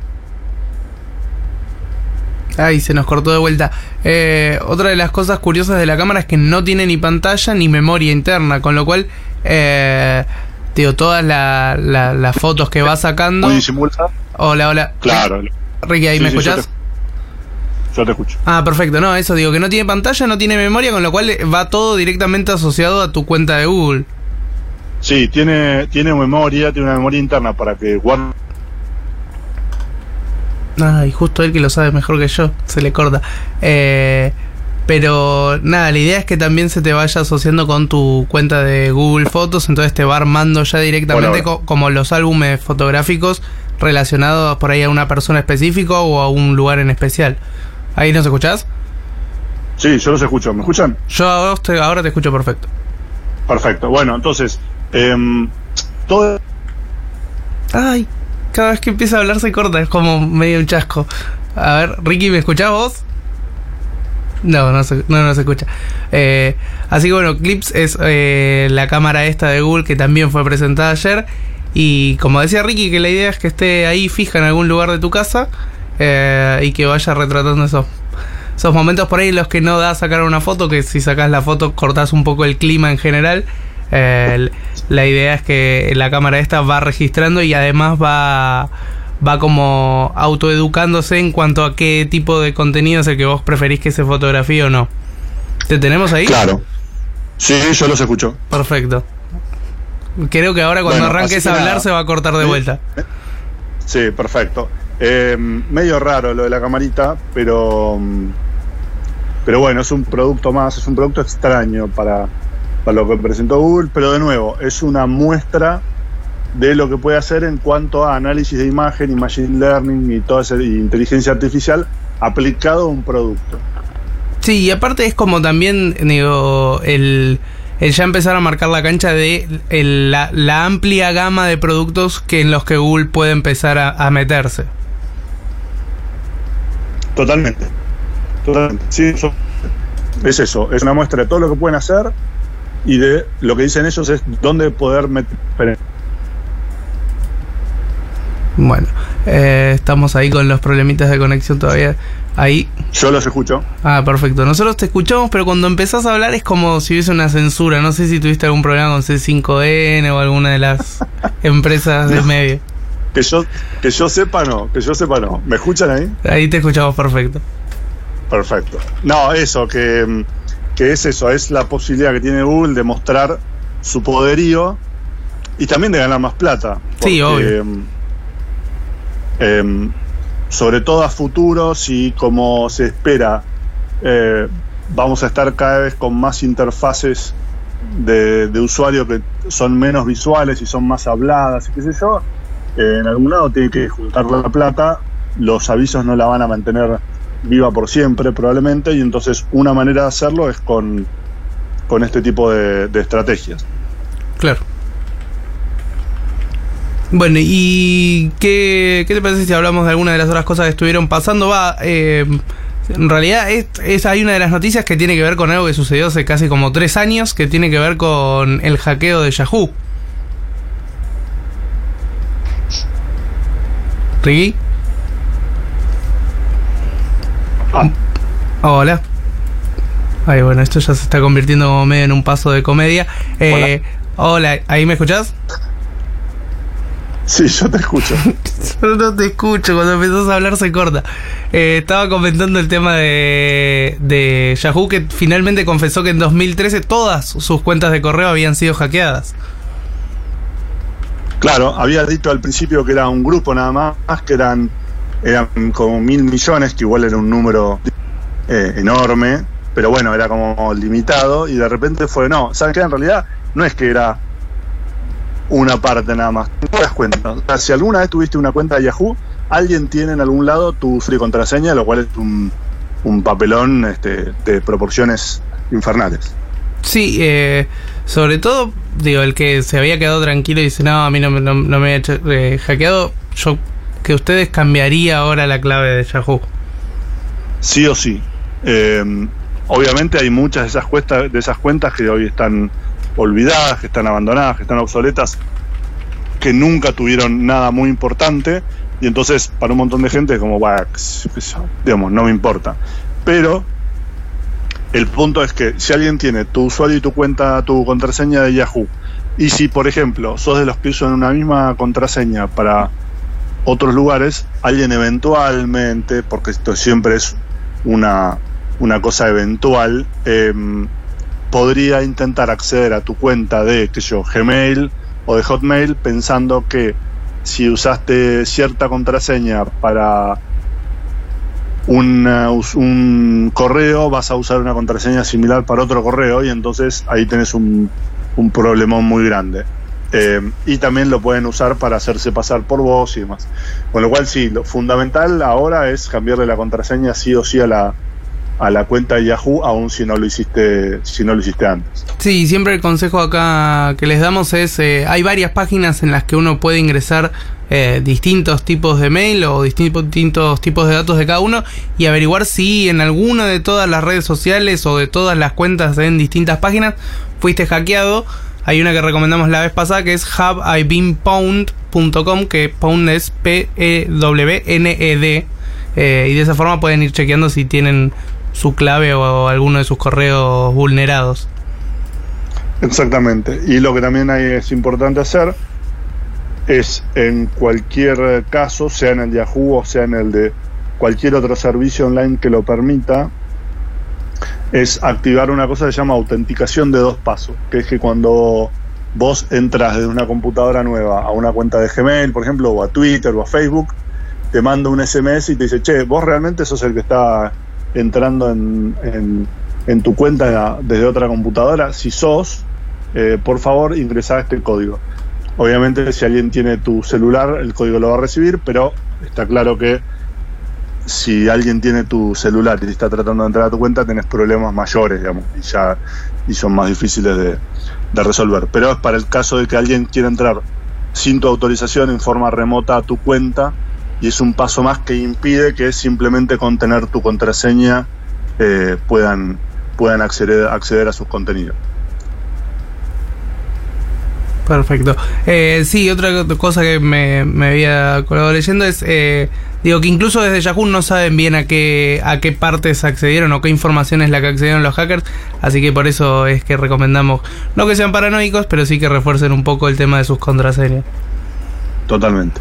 Ay, se nos cortó de vuelta. Eh, otra de las cosas curiosas de la cámara es que no tiene ni pantalla ni memoria interna, con lo cual, eh, digo, todas la, la, las fotos que va sacando... Muy disimulada. Hola, hola. Claro. Ricky, ¿ahí sí, me sí, escuchás? Yo te, yo te escucho. Ah, perfecto. No, eso digo, que no tiene pantalla, no tiene memoria, con lo cual va todo directamente asociado a tu cuenta de Google. Sí, tiene, tiene memoria, tiene una memoria interna para que guarde... Ay, justo él que lo sabe mejor que yo, se le corta. Eh, pero nada, la idea es que también se te vaya asociando con tu cuenta de Google Fotos, entonces te va armando ya directamente bueno, bueno. Co- como los álbumes fotográficos relacionados por ahí a una persona específica o a un lugar en especial. ¿Ahí nos escuchás? Sí, yo los escucho. ¿Me escuchan? Yo a vos te, ahora te escucho perfecto. Perfecto. Bueno, entonces, eh, todo... Ay, cada vez que empieza a hablar se corta, es como medio un chasco. A ver, Ricky, ¿me escuchás vos? No, no se, no, no se escucha. Eh, así que bueno, Clips es eh, la cámara esta de Google que también fue presentada ayer. Y como decía Ricky, que la idea es que esté ahí fija en algún lugar de tu casa eh, y que vaya retratando esos, esos momentos por ahí en los que no da a sacar una foto, que si sacas la foto cortás un poco el clima en general. Eh, la idea es que la cámara esta va registrando y además va, va como autoeducándose en cuanto a qué tipo de contenido es el que vos preferís que se fotografíe o no. ¿Te tenemos ahí? Claro. Sí, yo los escucho. Perfecto. Creo que ahora cuando bueno, arranques a hablar nada. Se va a cortar de vuelta. Sí, perfecto. Eh, medio raro lo de la camarita, pero pero bueno, es un producto más, es un producto extraño para, para lo que presentó Google, pero de nuevo, es una muestra de lo que puede hacer en cuanto a análisis de imagen y machine learning y toda esa inteligencia artificial aplicado a un producto. Sí, y aparte es como también, digo, el, el ya empezar a marcar la cancha de el, la, la amplia gama de productos que en los que Google puede empezar a, a meterse. Totalmente. Totalmente. Sí, eso, es eso, es una muestra de todo lo que pueden hacer y de lo que dicen ellos es dónde poder meter. Bueno, eh, estamos ahí con los problemitas de conexión todavía. Ahí. Yo los escucho. Ah, perfecto. Nosotros te escuchamos, pero cuando empezás a hablar es como si hubiese una censura. No sé si tuviste algún problema con C cinco N o alguna de las empresas del no, medio. Que yo, que yo sepa no, que yo sepa no. ¿Me escuchan ahí? Ahí te escuchamos perfecto. Perfecto. No, eso, que, que es eso, es la posibilidad que tiene Google de mostrar su poderío y también de ganar más plata. Porque, sí, obvio. Eh, sobre todo a futuro, si como se espera eh, vamos a estar cada vez con más interfaces de, de usuario que son menos visuales y son más habladas y qué sé yo, eh, en algún lado tiene que juntar la plata, los avisos no la van a mantener viva por siempre probablemente, y entonces una manera de hacerlo es con, con este tipo de, de estrategias. Claro. Bueno, ¿y qué, qué te parece si hablamos de alguna de las otras cosas que estuvieron pasando? Va, eh, en realidad es, es, hay una de las noticias que tiene que ver con algo que sucedió hace casi como tres años, que tiene que ver con el hackeo de Yahoo. ¿Ricky? Ah. Hola. Ay, bueno, esto ya se está convirtiendo como medio en un paso de comedia. Eh, hola. hola, ¿ahí me escuchás? Sí, yo te escucho. Yo no te escucho, cuando empezás a hablar se corta. Eh, estaba comentando el tema de, de Yahoo, que finalmente confesó que en dos mil trece todas sus cuentas de correo habían sido hackeadas. Claro, había dicho al principio que era un grupo nada más, que eran, eran como mil millones, que igual era un número eh, enorme, pero bueno, era como limitado, y de repente fue, no, ¿sabes qué? En realidad no es que era una parte nada más, no te das cuenta. O sea, si alguna vez tuviste una cuenta de Yahoo, alguien tiene en algún lado tu usuario y contraseña, lo cual es un, un papelón este, de proporciones infernales. Sí, eh, sobre todo, digo, el que se había quedado tranquilo y dice, no, a mí no, no, no me he hecho, eh, hackeado, yo que ustedes cambiaría ahora la clave de Yahoo. Sí o sí. Eh, obviamente hay muchas de esas, cuentas, de esas cuentas que hoy están olvidadas, que están abandonadas, que están obsoletas, que nunca tuvieron nada muy importante, y entonces para un montón de gente es como, bah, digamos, no me importa. Pero el punto es que si alguien tiene tu usuario y tu cuenta, tu contraseña de Yahoo, y si por ejemplo sos de los que usan una misma contraseña para otros lugares, alguien eventualmente, porque esto siempre es una, una cosa eventual, eh, podría intentar acceder a tu cuenta de, qué sé yo, Gmail o de Hotmail, pensando que si usaste cierta contraseña para Una, un correo, vas a usar una contraseña similar para otro correo, y entonces ahí tenés un, un problemón muy grande. Eh, y también lo pueden usar para hacerse pasar por vos y demás. Con lo cual sí, lo fundamental ahora es cambiarle la contraseña sí o sí a la a la cuenta de Yahoo, aun si no lo hiciste si no lo hiciste antes. Sí, siempre el consejo acá que les damos es, eh, hay varias páginas en las que uno puede ingresar eh, distintos tipos de mail o distintos, distintos tipos de datos de cada uno, y averiguar si en alguna de todas las redes sociales o de todas las cuentas en distintas páginas fuiste hackeado. Hay una que recomendamos la vez pasada, que es have I been pwned punto com, que pwned es P E W N E D, eh, y de esa forma pueden ir chequeando si tienen su clave o alguno de sus correos vulnerados. Exactamente. Y lo que también hay, es importante hacer es, en cualquier caso, sea en el Yahoo o sea en el de cualquier otro servicio online que lo permita, es activar una cosa que se llama autenticación de dos pasos, que es que cuando vos entras desde una computadora nueva a una cuenta de Gmail, por ejemplo, o a Twitter o a Facebook, te manda un S M S y te dice, che, vos realmente sos el que está entrando en, en, en tu cuenta desde otra computadora. Si sos, eh, por favor ingresá este código. Obviamente si alguien tiene tu celular, el código lo va a recibir, pero está claro que si alguien tiene tu celular y está tratando de entrar a tu cuenta, tenés problemas mayores, digamos, y ya y son más difíciles de, de resolver. Pero es para el caso de que alguien quiera entrar sin tu autorización en forma remota a tu cuenta, y es un paso más que impide que simplemente con tener tu contraseña eh, puedan, puedan acceder, acceder a sus contenidos. Perfecto. Eh, sí, otra cosa que me, me había colgado leyendo es, eh, digo, que incluso desde Yahoo no saben bien a qué, a qué partes accedieron o qué información es la que accedieron los hackers, así que por eso es que recomendamos, no que sean paranoicos, pero sí que refuercen un poco el tema de sus contraseñas. Totalmente.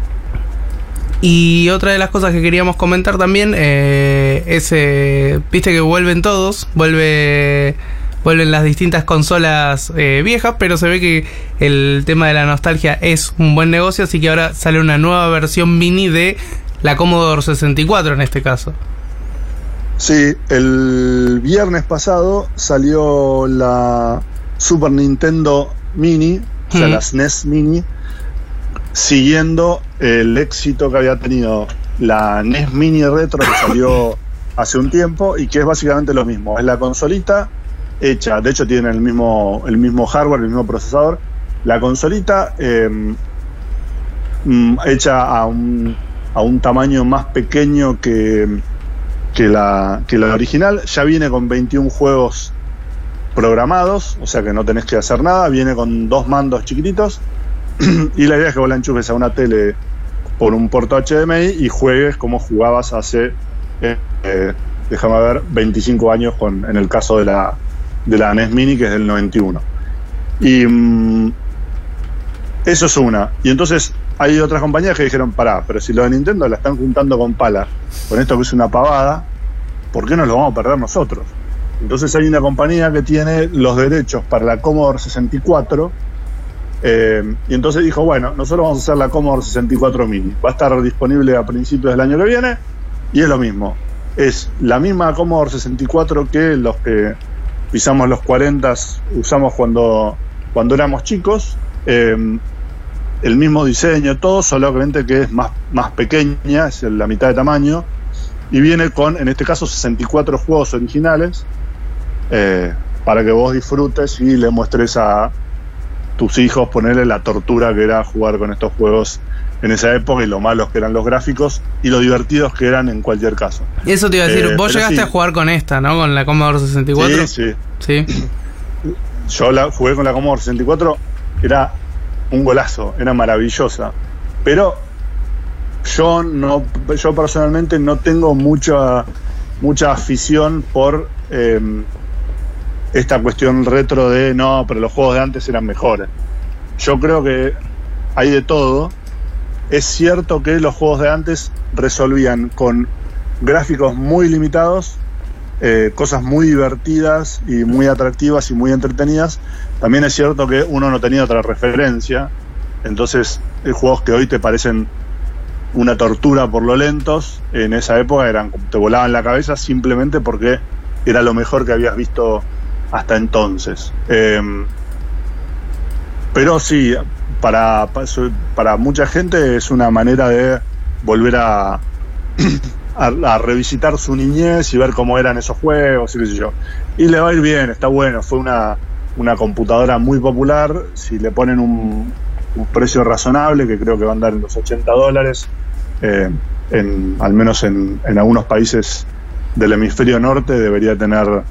Y otra de las cosas que queríamos comentar también eh, es, eh, viste que vuelven todos, vuelve... vuelven las distintas consolas eh, viejas, pero se ve que el tema de la nostalgia es un buen negocio, así que ahora sale una nueva versión mini de la Commodore sesenta y cuatro en este caso. Sí, el viernes pasado salió la Super Nintendo Mini, o sea, mm. la S N E S Mini, siguiendo el éxito que había tenido la N E S Mini Retro, que salió hace un tiempo y que es básicamente lo mismo. Es la consolita hecha, de hecho tiene el mismo, el mismo hardware, el mismo procesador. La consolita eh, hecha a un, a un tamaño más pequeño que, que, la, que la original. Ya viene con veintiún juegos programados, o sea que no tenés que hacer nada. Viene con dos mandos chiquititos y la idea es que vos la enchufes a una tele por un puerto H D M I y juegues como jugabas hace, eh, eh, déjame ver, veinticinco años con, en el caso de la de la N E S Mini, que es del noventa y uno. Y mmm, eso es una. Y entonces hay otras compañías que dijeron, pará, pero si los de Nintendo la están juntando con pala, con esto que es una pavada, ¿por qué nos lo vamos a perder nosotros? Entonces hay una compañía que tiene los derechos para la Commodore sesenta y cuatro, eh, y entonces dijo, bueno, nosotros vamos a hacer la Commodore sesenta y cuatro Mini, va a estar disponible a principios del año que viene, y es lo mismo, es la misma Commodore sesenta y cuatro que los que pisamos los cuarenta usamos cuando, cuando éramos chicos, eh, el mismo diseño, todo, solamente que es más, más pequeña, es la mitad de tamaño, y viene con, en este caso, sesenta y cuatro juegos originales, eh, para que vos disfrutes y le muestres a tus hijos, ponerle la tortura que era jugar con estos juegos en esa época, y lo malos que eran los gráficos, y lo divertidos que eran en cualquier caso. Y eso te iba a decir, eh, vos llegaste sí. a jugar con esta, ¿no? Con la Commodore sesenta y cuatro. Sí, sí. Sí. Yo la jugué con la Commodore sesenta y cuatro, era un golazo, era maravillosa, pero yo no, yo personalmente no tengo mucha mucha afición por eh, esta cuestión retro de no, pero los juegos de antes eran mejores. Yo creo que hay de todo. Es cierto que los juegos de antes resolvían con gráficos muy limitados, eh, cosas muy divertidas y muy atractivas y muy entretenidas. También es cierto que uno no tenía otra referencia, entonces hay juegos que hoy te parecen una tortura por lo lentos, en esa época eran, te volaban la cabeza simplemente porque era lo mejor que habías visto hasta entonces. Eh, pero sí, para, para mucha gente es una manera de volver a, a, a revisitar su niñez y ver cómo eran esos juegos y qué sé yo. Y le va a ir bien, está bueno, fue una, una computadora muy popular, si le ponen un, un precio razonable, que creo que va a andar en los ochenta dólares, eh, en, al menos en, en algunos países del hemisferio norte debería tener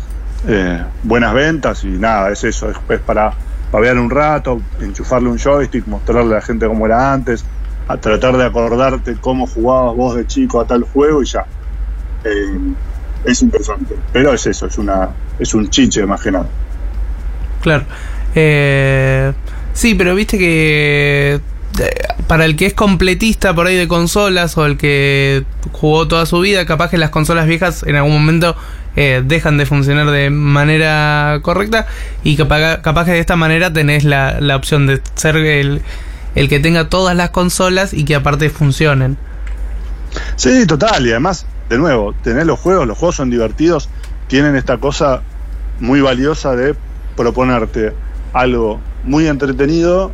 eh, buenas ventas, y nada, es eso, es, es para pavear un rato, enchufarle un joystick, mostrarle a la gente cómo era antes, a tratar de acordarte cómo jugabas vos de chico a tal juego y ya. Eh, es interesante, pero es eso, es una es un chiche más que nada. Claro. Eh, sí, pero viste que para el que es completista por ahí de consolas, o el que jugó toda su vida, capaz que las consolas viejas en algún momento eh, dejan de funcionar de manera correcta, y capaz, capaz que de esta manera tenés la, la opción de ser el, el que tenga todas las consolas y que aparte funcionen. Sí, total, y además, de nuevo, tenés los juegos, los juegos son divertidos, tienen esta cosa muy valiosa de proponerte algo muy entretenido,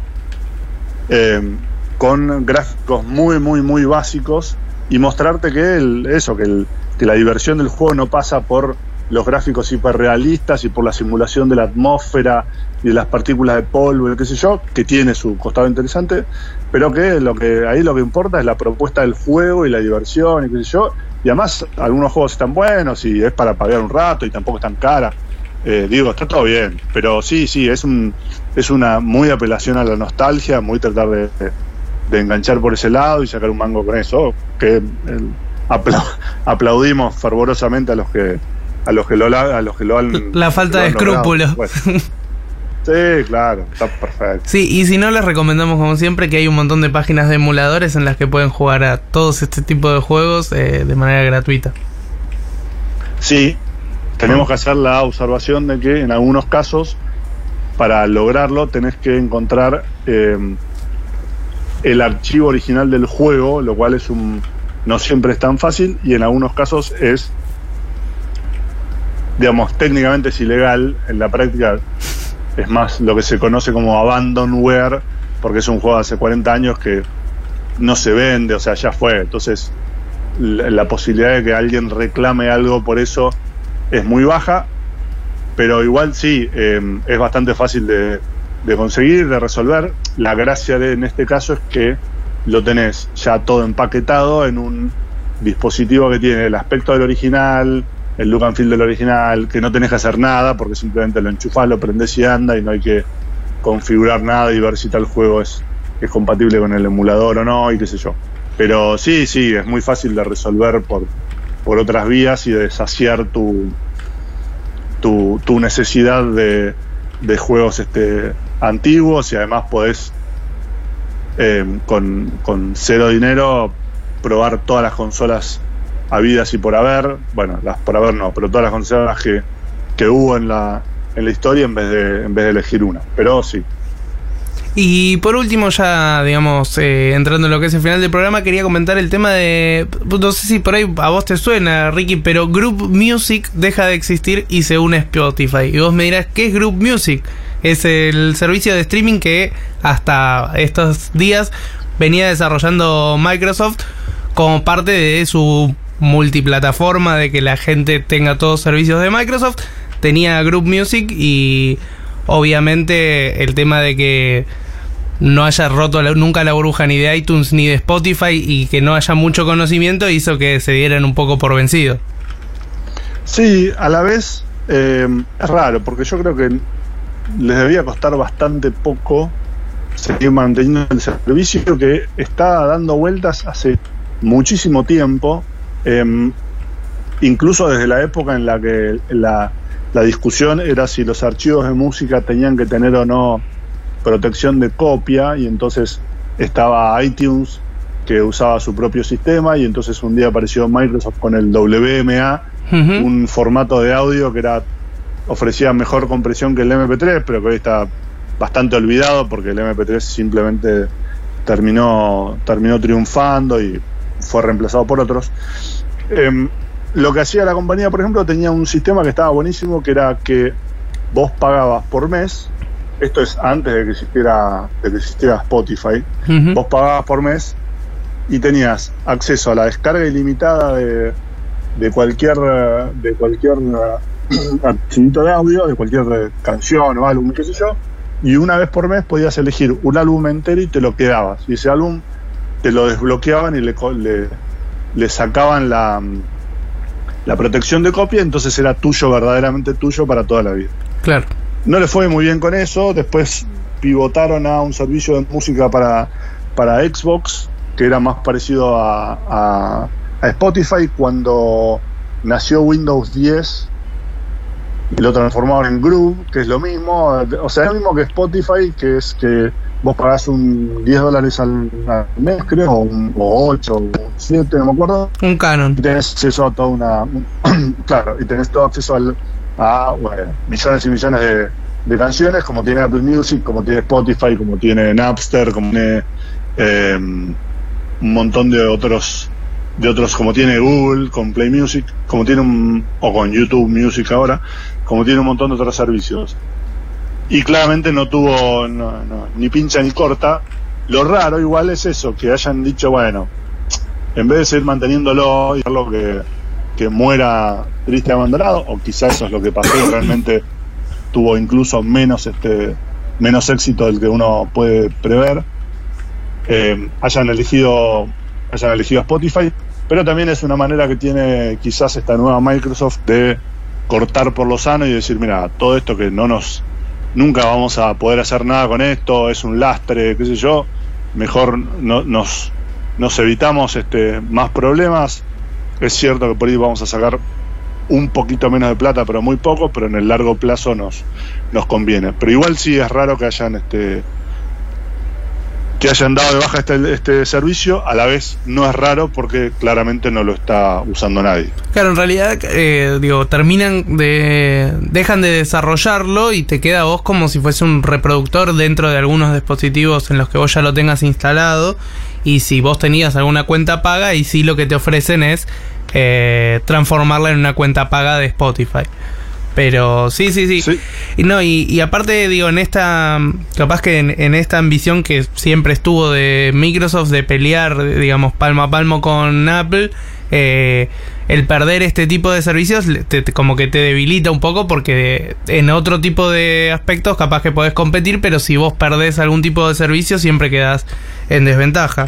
eh, con gráficos muy, muy, muy básicos, y mostrarte que el, eso, que, el, que la diversión del juego no pasa por los gráficos hiperrealistas y por la simulación de la atmósfera y de las partículas de polvo y qué sé yo, que tiene su costado interesante, pero que lo que ahí lo que importa es la propuesta del juego y la diversión y qué sé yo, y además algunos juegos están buenos y es para pagar un rato y tampoco es tan cara. Eh, digo, está todo bien, pero sí, sí, es un es una muy apelación a la nostalgia, muy tratar de, de, de enganchar por ese lado y sacar un mango con eso, que eh, apla aplaudimos fervorosamente a los que a los que lo a los que lo han la falta de escrúpulos. Pues. Sí, claro, está perfecto. Sí, y si no, les recomendamos como siempre que hay un montón de páginas de emuladores en las que pueden jugar a todos este tipo de juegos eh, de manera gratuita. Sí, tenemos que hacer la observación de que en algunos casos, para lograrlo, tenés que encontrar eh, el archivo original del juego, lo cual es un no siempre es tan fácil, y en algunos casos es, digamos, técnicamente es ilegal. En la práctica es más lo que se conoce como abandonware, porque es un juego de hace cuarenta años que no se vende, o sea, ya fue. Entonces la, la posibilidad de que alguien reclame algo por eso es muy baja, pero igual sí, eh, es bastante fácil de, de conseguir, de resolver. La gracia de, en este caso, es que lo tenés ya todo empaquetado en un dispositivo que tiene el aspecto del original, el look and feel del original, que no tenés que hacer nada porque simplemente lo enchufás, lo prendés y anda, y no hay que configurar nada y ver si tal juego es, es compatible con el emulador o no, y qué sé yo. Pero sí, sí, es muy fácil de resolver por, por otras vías y de saciar tu tu, tu necesidad de, de juegos este, antiguos, y además podés eh, con, con cero dinero, probar todas las consolas habidas y por haber, bueno, las por haber no, pero todas las consolas que, que hubo en la, en la historia en vez de, en vez de elegir una, pero sí. Y por último, ya digamos, eh, entrando en lo que es el final del programa, quería comentar el tema de, no sé si por ahí a vos te suena, Ricky, pero Group Music deja de existir y se une a Spotify. Y vos me dirás, ¿qué es Group Music? Es el servicio de streaming que hasta estos días venía desarrollando Microsoft como parte de su multiplataforma, de que la gente tenga todos servicios de Microsoft. Tenía Group Music y obviamente el tema de que no haya roto la, nunca la burbuja ni de iTunes ni de Spotify y que no haya mucho conocimiento hizo que se dieran un poco por vencido. Sí, a la vez eh, es raro, porque yo creo que les debía costar bastante poco seguir manteniendo el servicio que está dando vueltas hace muchísimo tiempo, eh, incluso desde la época en la que la, la discusión era si los archivos de música tenían que tener o no protección de copia, y entonces estaba iTunes que usaba su propio sistema, y entonces un día apareció Microsoft con el W M A, uh-huh. un formato de audio que era ofrecía mejor compresión que el eme pe tres, pero que hoy está bastante olvidado porque el eme pe tres simplemente terminó terminó triunfando y fue reemplazado por otros. Eh, lo que hacía la compañía, por ejemplo, tenía un sistema que estaba buenísimo, que era que vos pagabas por mes. Esto es antes de que existiera, de que existiera Spotify. Uh-huh. Vos pagabas por mes y tenías acceso a la descarga ilimitada de, de cualquier de cualquier archivito de audio, de cualquier canción o álbum, qué sé yo, y una vez por mes podías elegir un álbum entero y te lo quedabas. Y ese álbum te lo desbloqueaban y le, le, le sacaban la, la protección de copia, entonces era tuyo, verdaderamente tuyo para toda la vida. Claro. No le fue muy bien con eso. Después pivotaron a un servicio de música para, para Xbox, que era más parecido a, a, a Spotify. Cuando nació Windows diez, lo transformaron en Groove, que es lo mismo. O sea, es lo mismo que Spotify, que es que vos pagás un diez dólares al, al mes, creo, o, un, o ocho, o siete, no me acuerdo. Un canon. Y tenés acceso a toda una... Un, claro, y tenés todo acceso al... a bueno, millones y millones de, de canciones, como tiene Apple Music, como tiene Spotify, como tiene Napster, como tiene eh, un montón de otros de otros, como tiene Google con Play Music, como tiene un, o con YouTube Music ahora, como tiene un montón de otros servicios. Y claramente no tuvo no, no, ni pincha ni corta. Lo raro igual es eso, que hayan dicho, bueno, en vez de seguir manteniéndolo y hacerlo que que muera triste y abandonado, o quizás eso es lo que pasó, y realmente tuvo incluso menos este menos éxito del que uno puede prever, eh, hayan elegido hayan elegido Spotify, pero también es una manera que tiene quizás esta nueva Microsoft de cortar por lo sano y decir, mira, todo esto que no nos nunca vamos a poder hacer nada con esto, es un lastre, qué sé yo, mejor no, nos nos evitamos este más problemas. Es cierto que por ahí vamos a sacar un poquito menos de plata, pero muy poco, pero en el largo plazo nos, nos conviene. Pero igual sí es raro que hayan este que hayan dado de baja este, este servicio. A la vez no es raro porque claramente no lo está usando nadie. Claro, en realidad eh, digo, terminan de dejan de desarrollarlo y te queda a vos como si fuese un reproductor dentro de algunos dispositivos en los que vos ya lo tengas instalado. Y si vos tenías alguna cuenta paga, y sí lo que te ofrecen es eh, transformarla en una cuenta paga de Spotify. Pero sí, sí, sí. sí. Y no, y, y aparte, digo, en esta, capaz que en, en esta ambición que siempre estuvo de Microsoft de pelear, digamos, palmo a palmo con Apple, eh, el perder este tipo de servicios te, te, como que te debilita un poco, porque en otro tipo de aspectos capaz que podés competir, pero si vos perdés algún tipo de servicio siempre quedás en desventaja.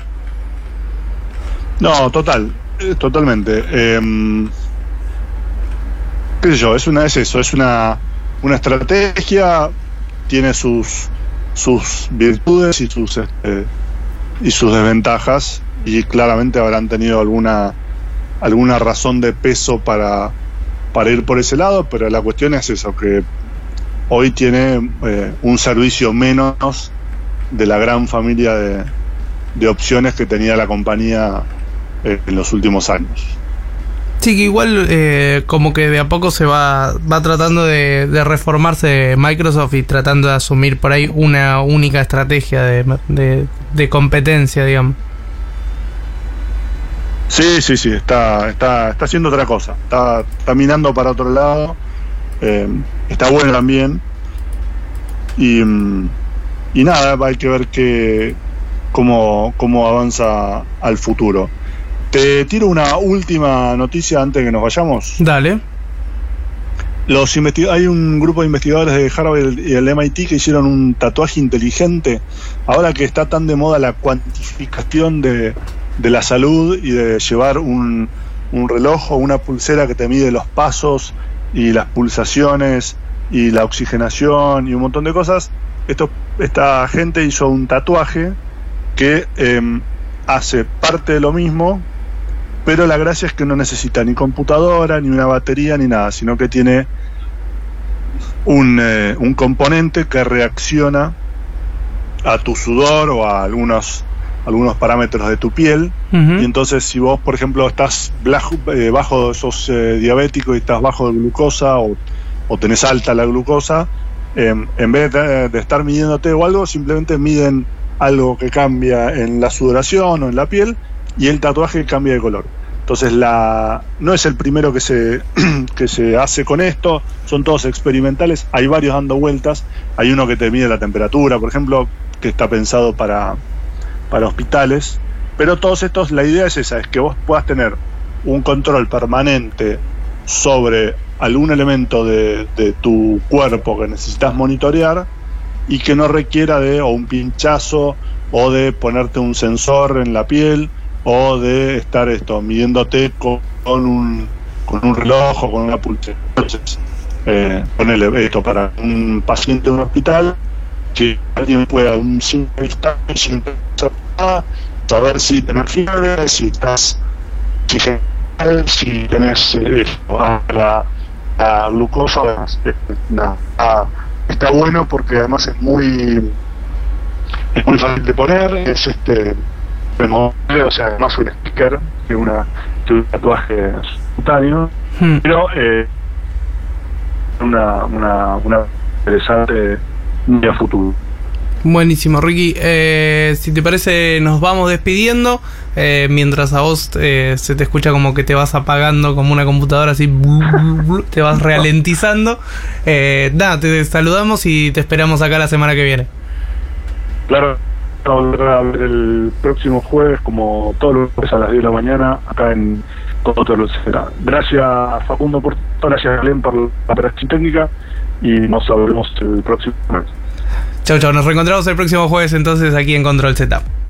No, total, totalmente. Eh, qué sé yo, es una es eso, es una una estrategia, tiene sus sus virtudes y sus este, y sus desventajas, y claramente habrán tenido alguna alguna razón de peso para para ir por ese lado, pero la cuestión es eso, que hoy tiene eh, un servicio menos de la gran familia de, de opciones que tenía la compañía eh, en los últimos años. Sí, que igual eh, como que de a poco se va va tratando de, de reformarse Microsoft y tratando de asumir por ahí una única estrategia de, de, de competencia, digamos. Sí, sí, sí, está, está, está haciendo otra cosa, está, está mirando para otro lado, eh, está bueno también, y, y nada, hay que ver que, cómo, cómo avanza al futuro. Te tiro una última noticia antes de que nos vayamos. Dale. Los investi- hay un grupo de investigadores de Harvard y el M I T que hicieron un tatuaje inteligente. Ahora que está tan de moda la cuantificación de, de la salud y de llevar un, un reloj o una pulsera que te mide los pasos y las pulsaciones y la oxigenación y un montón de cosas, esto, esta gente hizo un tatuaje que eh, hace parte de lo mismo, pero la gracia es que no necesita ni computadora, ni una batería, ni nada, sino que tiene un, eh, un componente que reacciona a tu sudor o a algunos, algunos parámetros de tu piel. Uh-huh. Y entonces si vos, por ejemplo, estás bajo, eh, bajo sos eh, diabético y estás bajo de glucosa o, o tenés alta la glucosa, eh, en vez de, de estar midiéndote o algo, simplemente miden algo que cambia en la sudoración o en la piel, y el tatuaje cambia de color. Entonces la no es el primero que se que se hace con esto, son todos experimentales, hay varios dando vueltas, hay uno que te mide la temperatura, por ejemplo, que está pensado para, para hospitales, pero todos estos, la idea es esa, es que vos puedas tener un control permanente sobre algún elemento de, de tu cuerpo que necesitas monitorear y que no requiera de o un pinchazo o de ponerte un sensor en la piel o de estar esto midiéndote con, con un con un reloj o con una pulsera. Entonces, eh, ponerle esto para un paciente en un hospital, que alguien pueda un simple instante sin saber si tenés fiebre, si estás oxigenado, si tenés eh, la, la glucosa, eh, nada, está bueno porque además es muy es muy fácil de poner, es este o sea, más un sticker que, una, que un tatuaje simultáneo, hmm. pero eh, una, una, una interesante muy a futuro. Buenísimo, Ricky. Eh, si te parece, nos vamos despidiendo. Eh, mientras a vos eh, se te escucha como que te vas apagando como una computadora, así te vas ralentizando. Eh, nada, te saludamos y te esperamos acá la semana que viene. Claro. Vamos a ver el próximo jueves, como todos los jueves a las diez de la mañana, acá en Otro Lucera. Gracias, Facundo, por todo, gracias, Glenn, por la operación técnica, y nos sabremos el próximo mes. Chau, chau, nos reencontramos el próximo jueves entonces aquí en Control Z.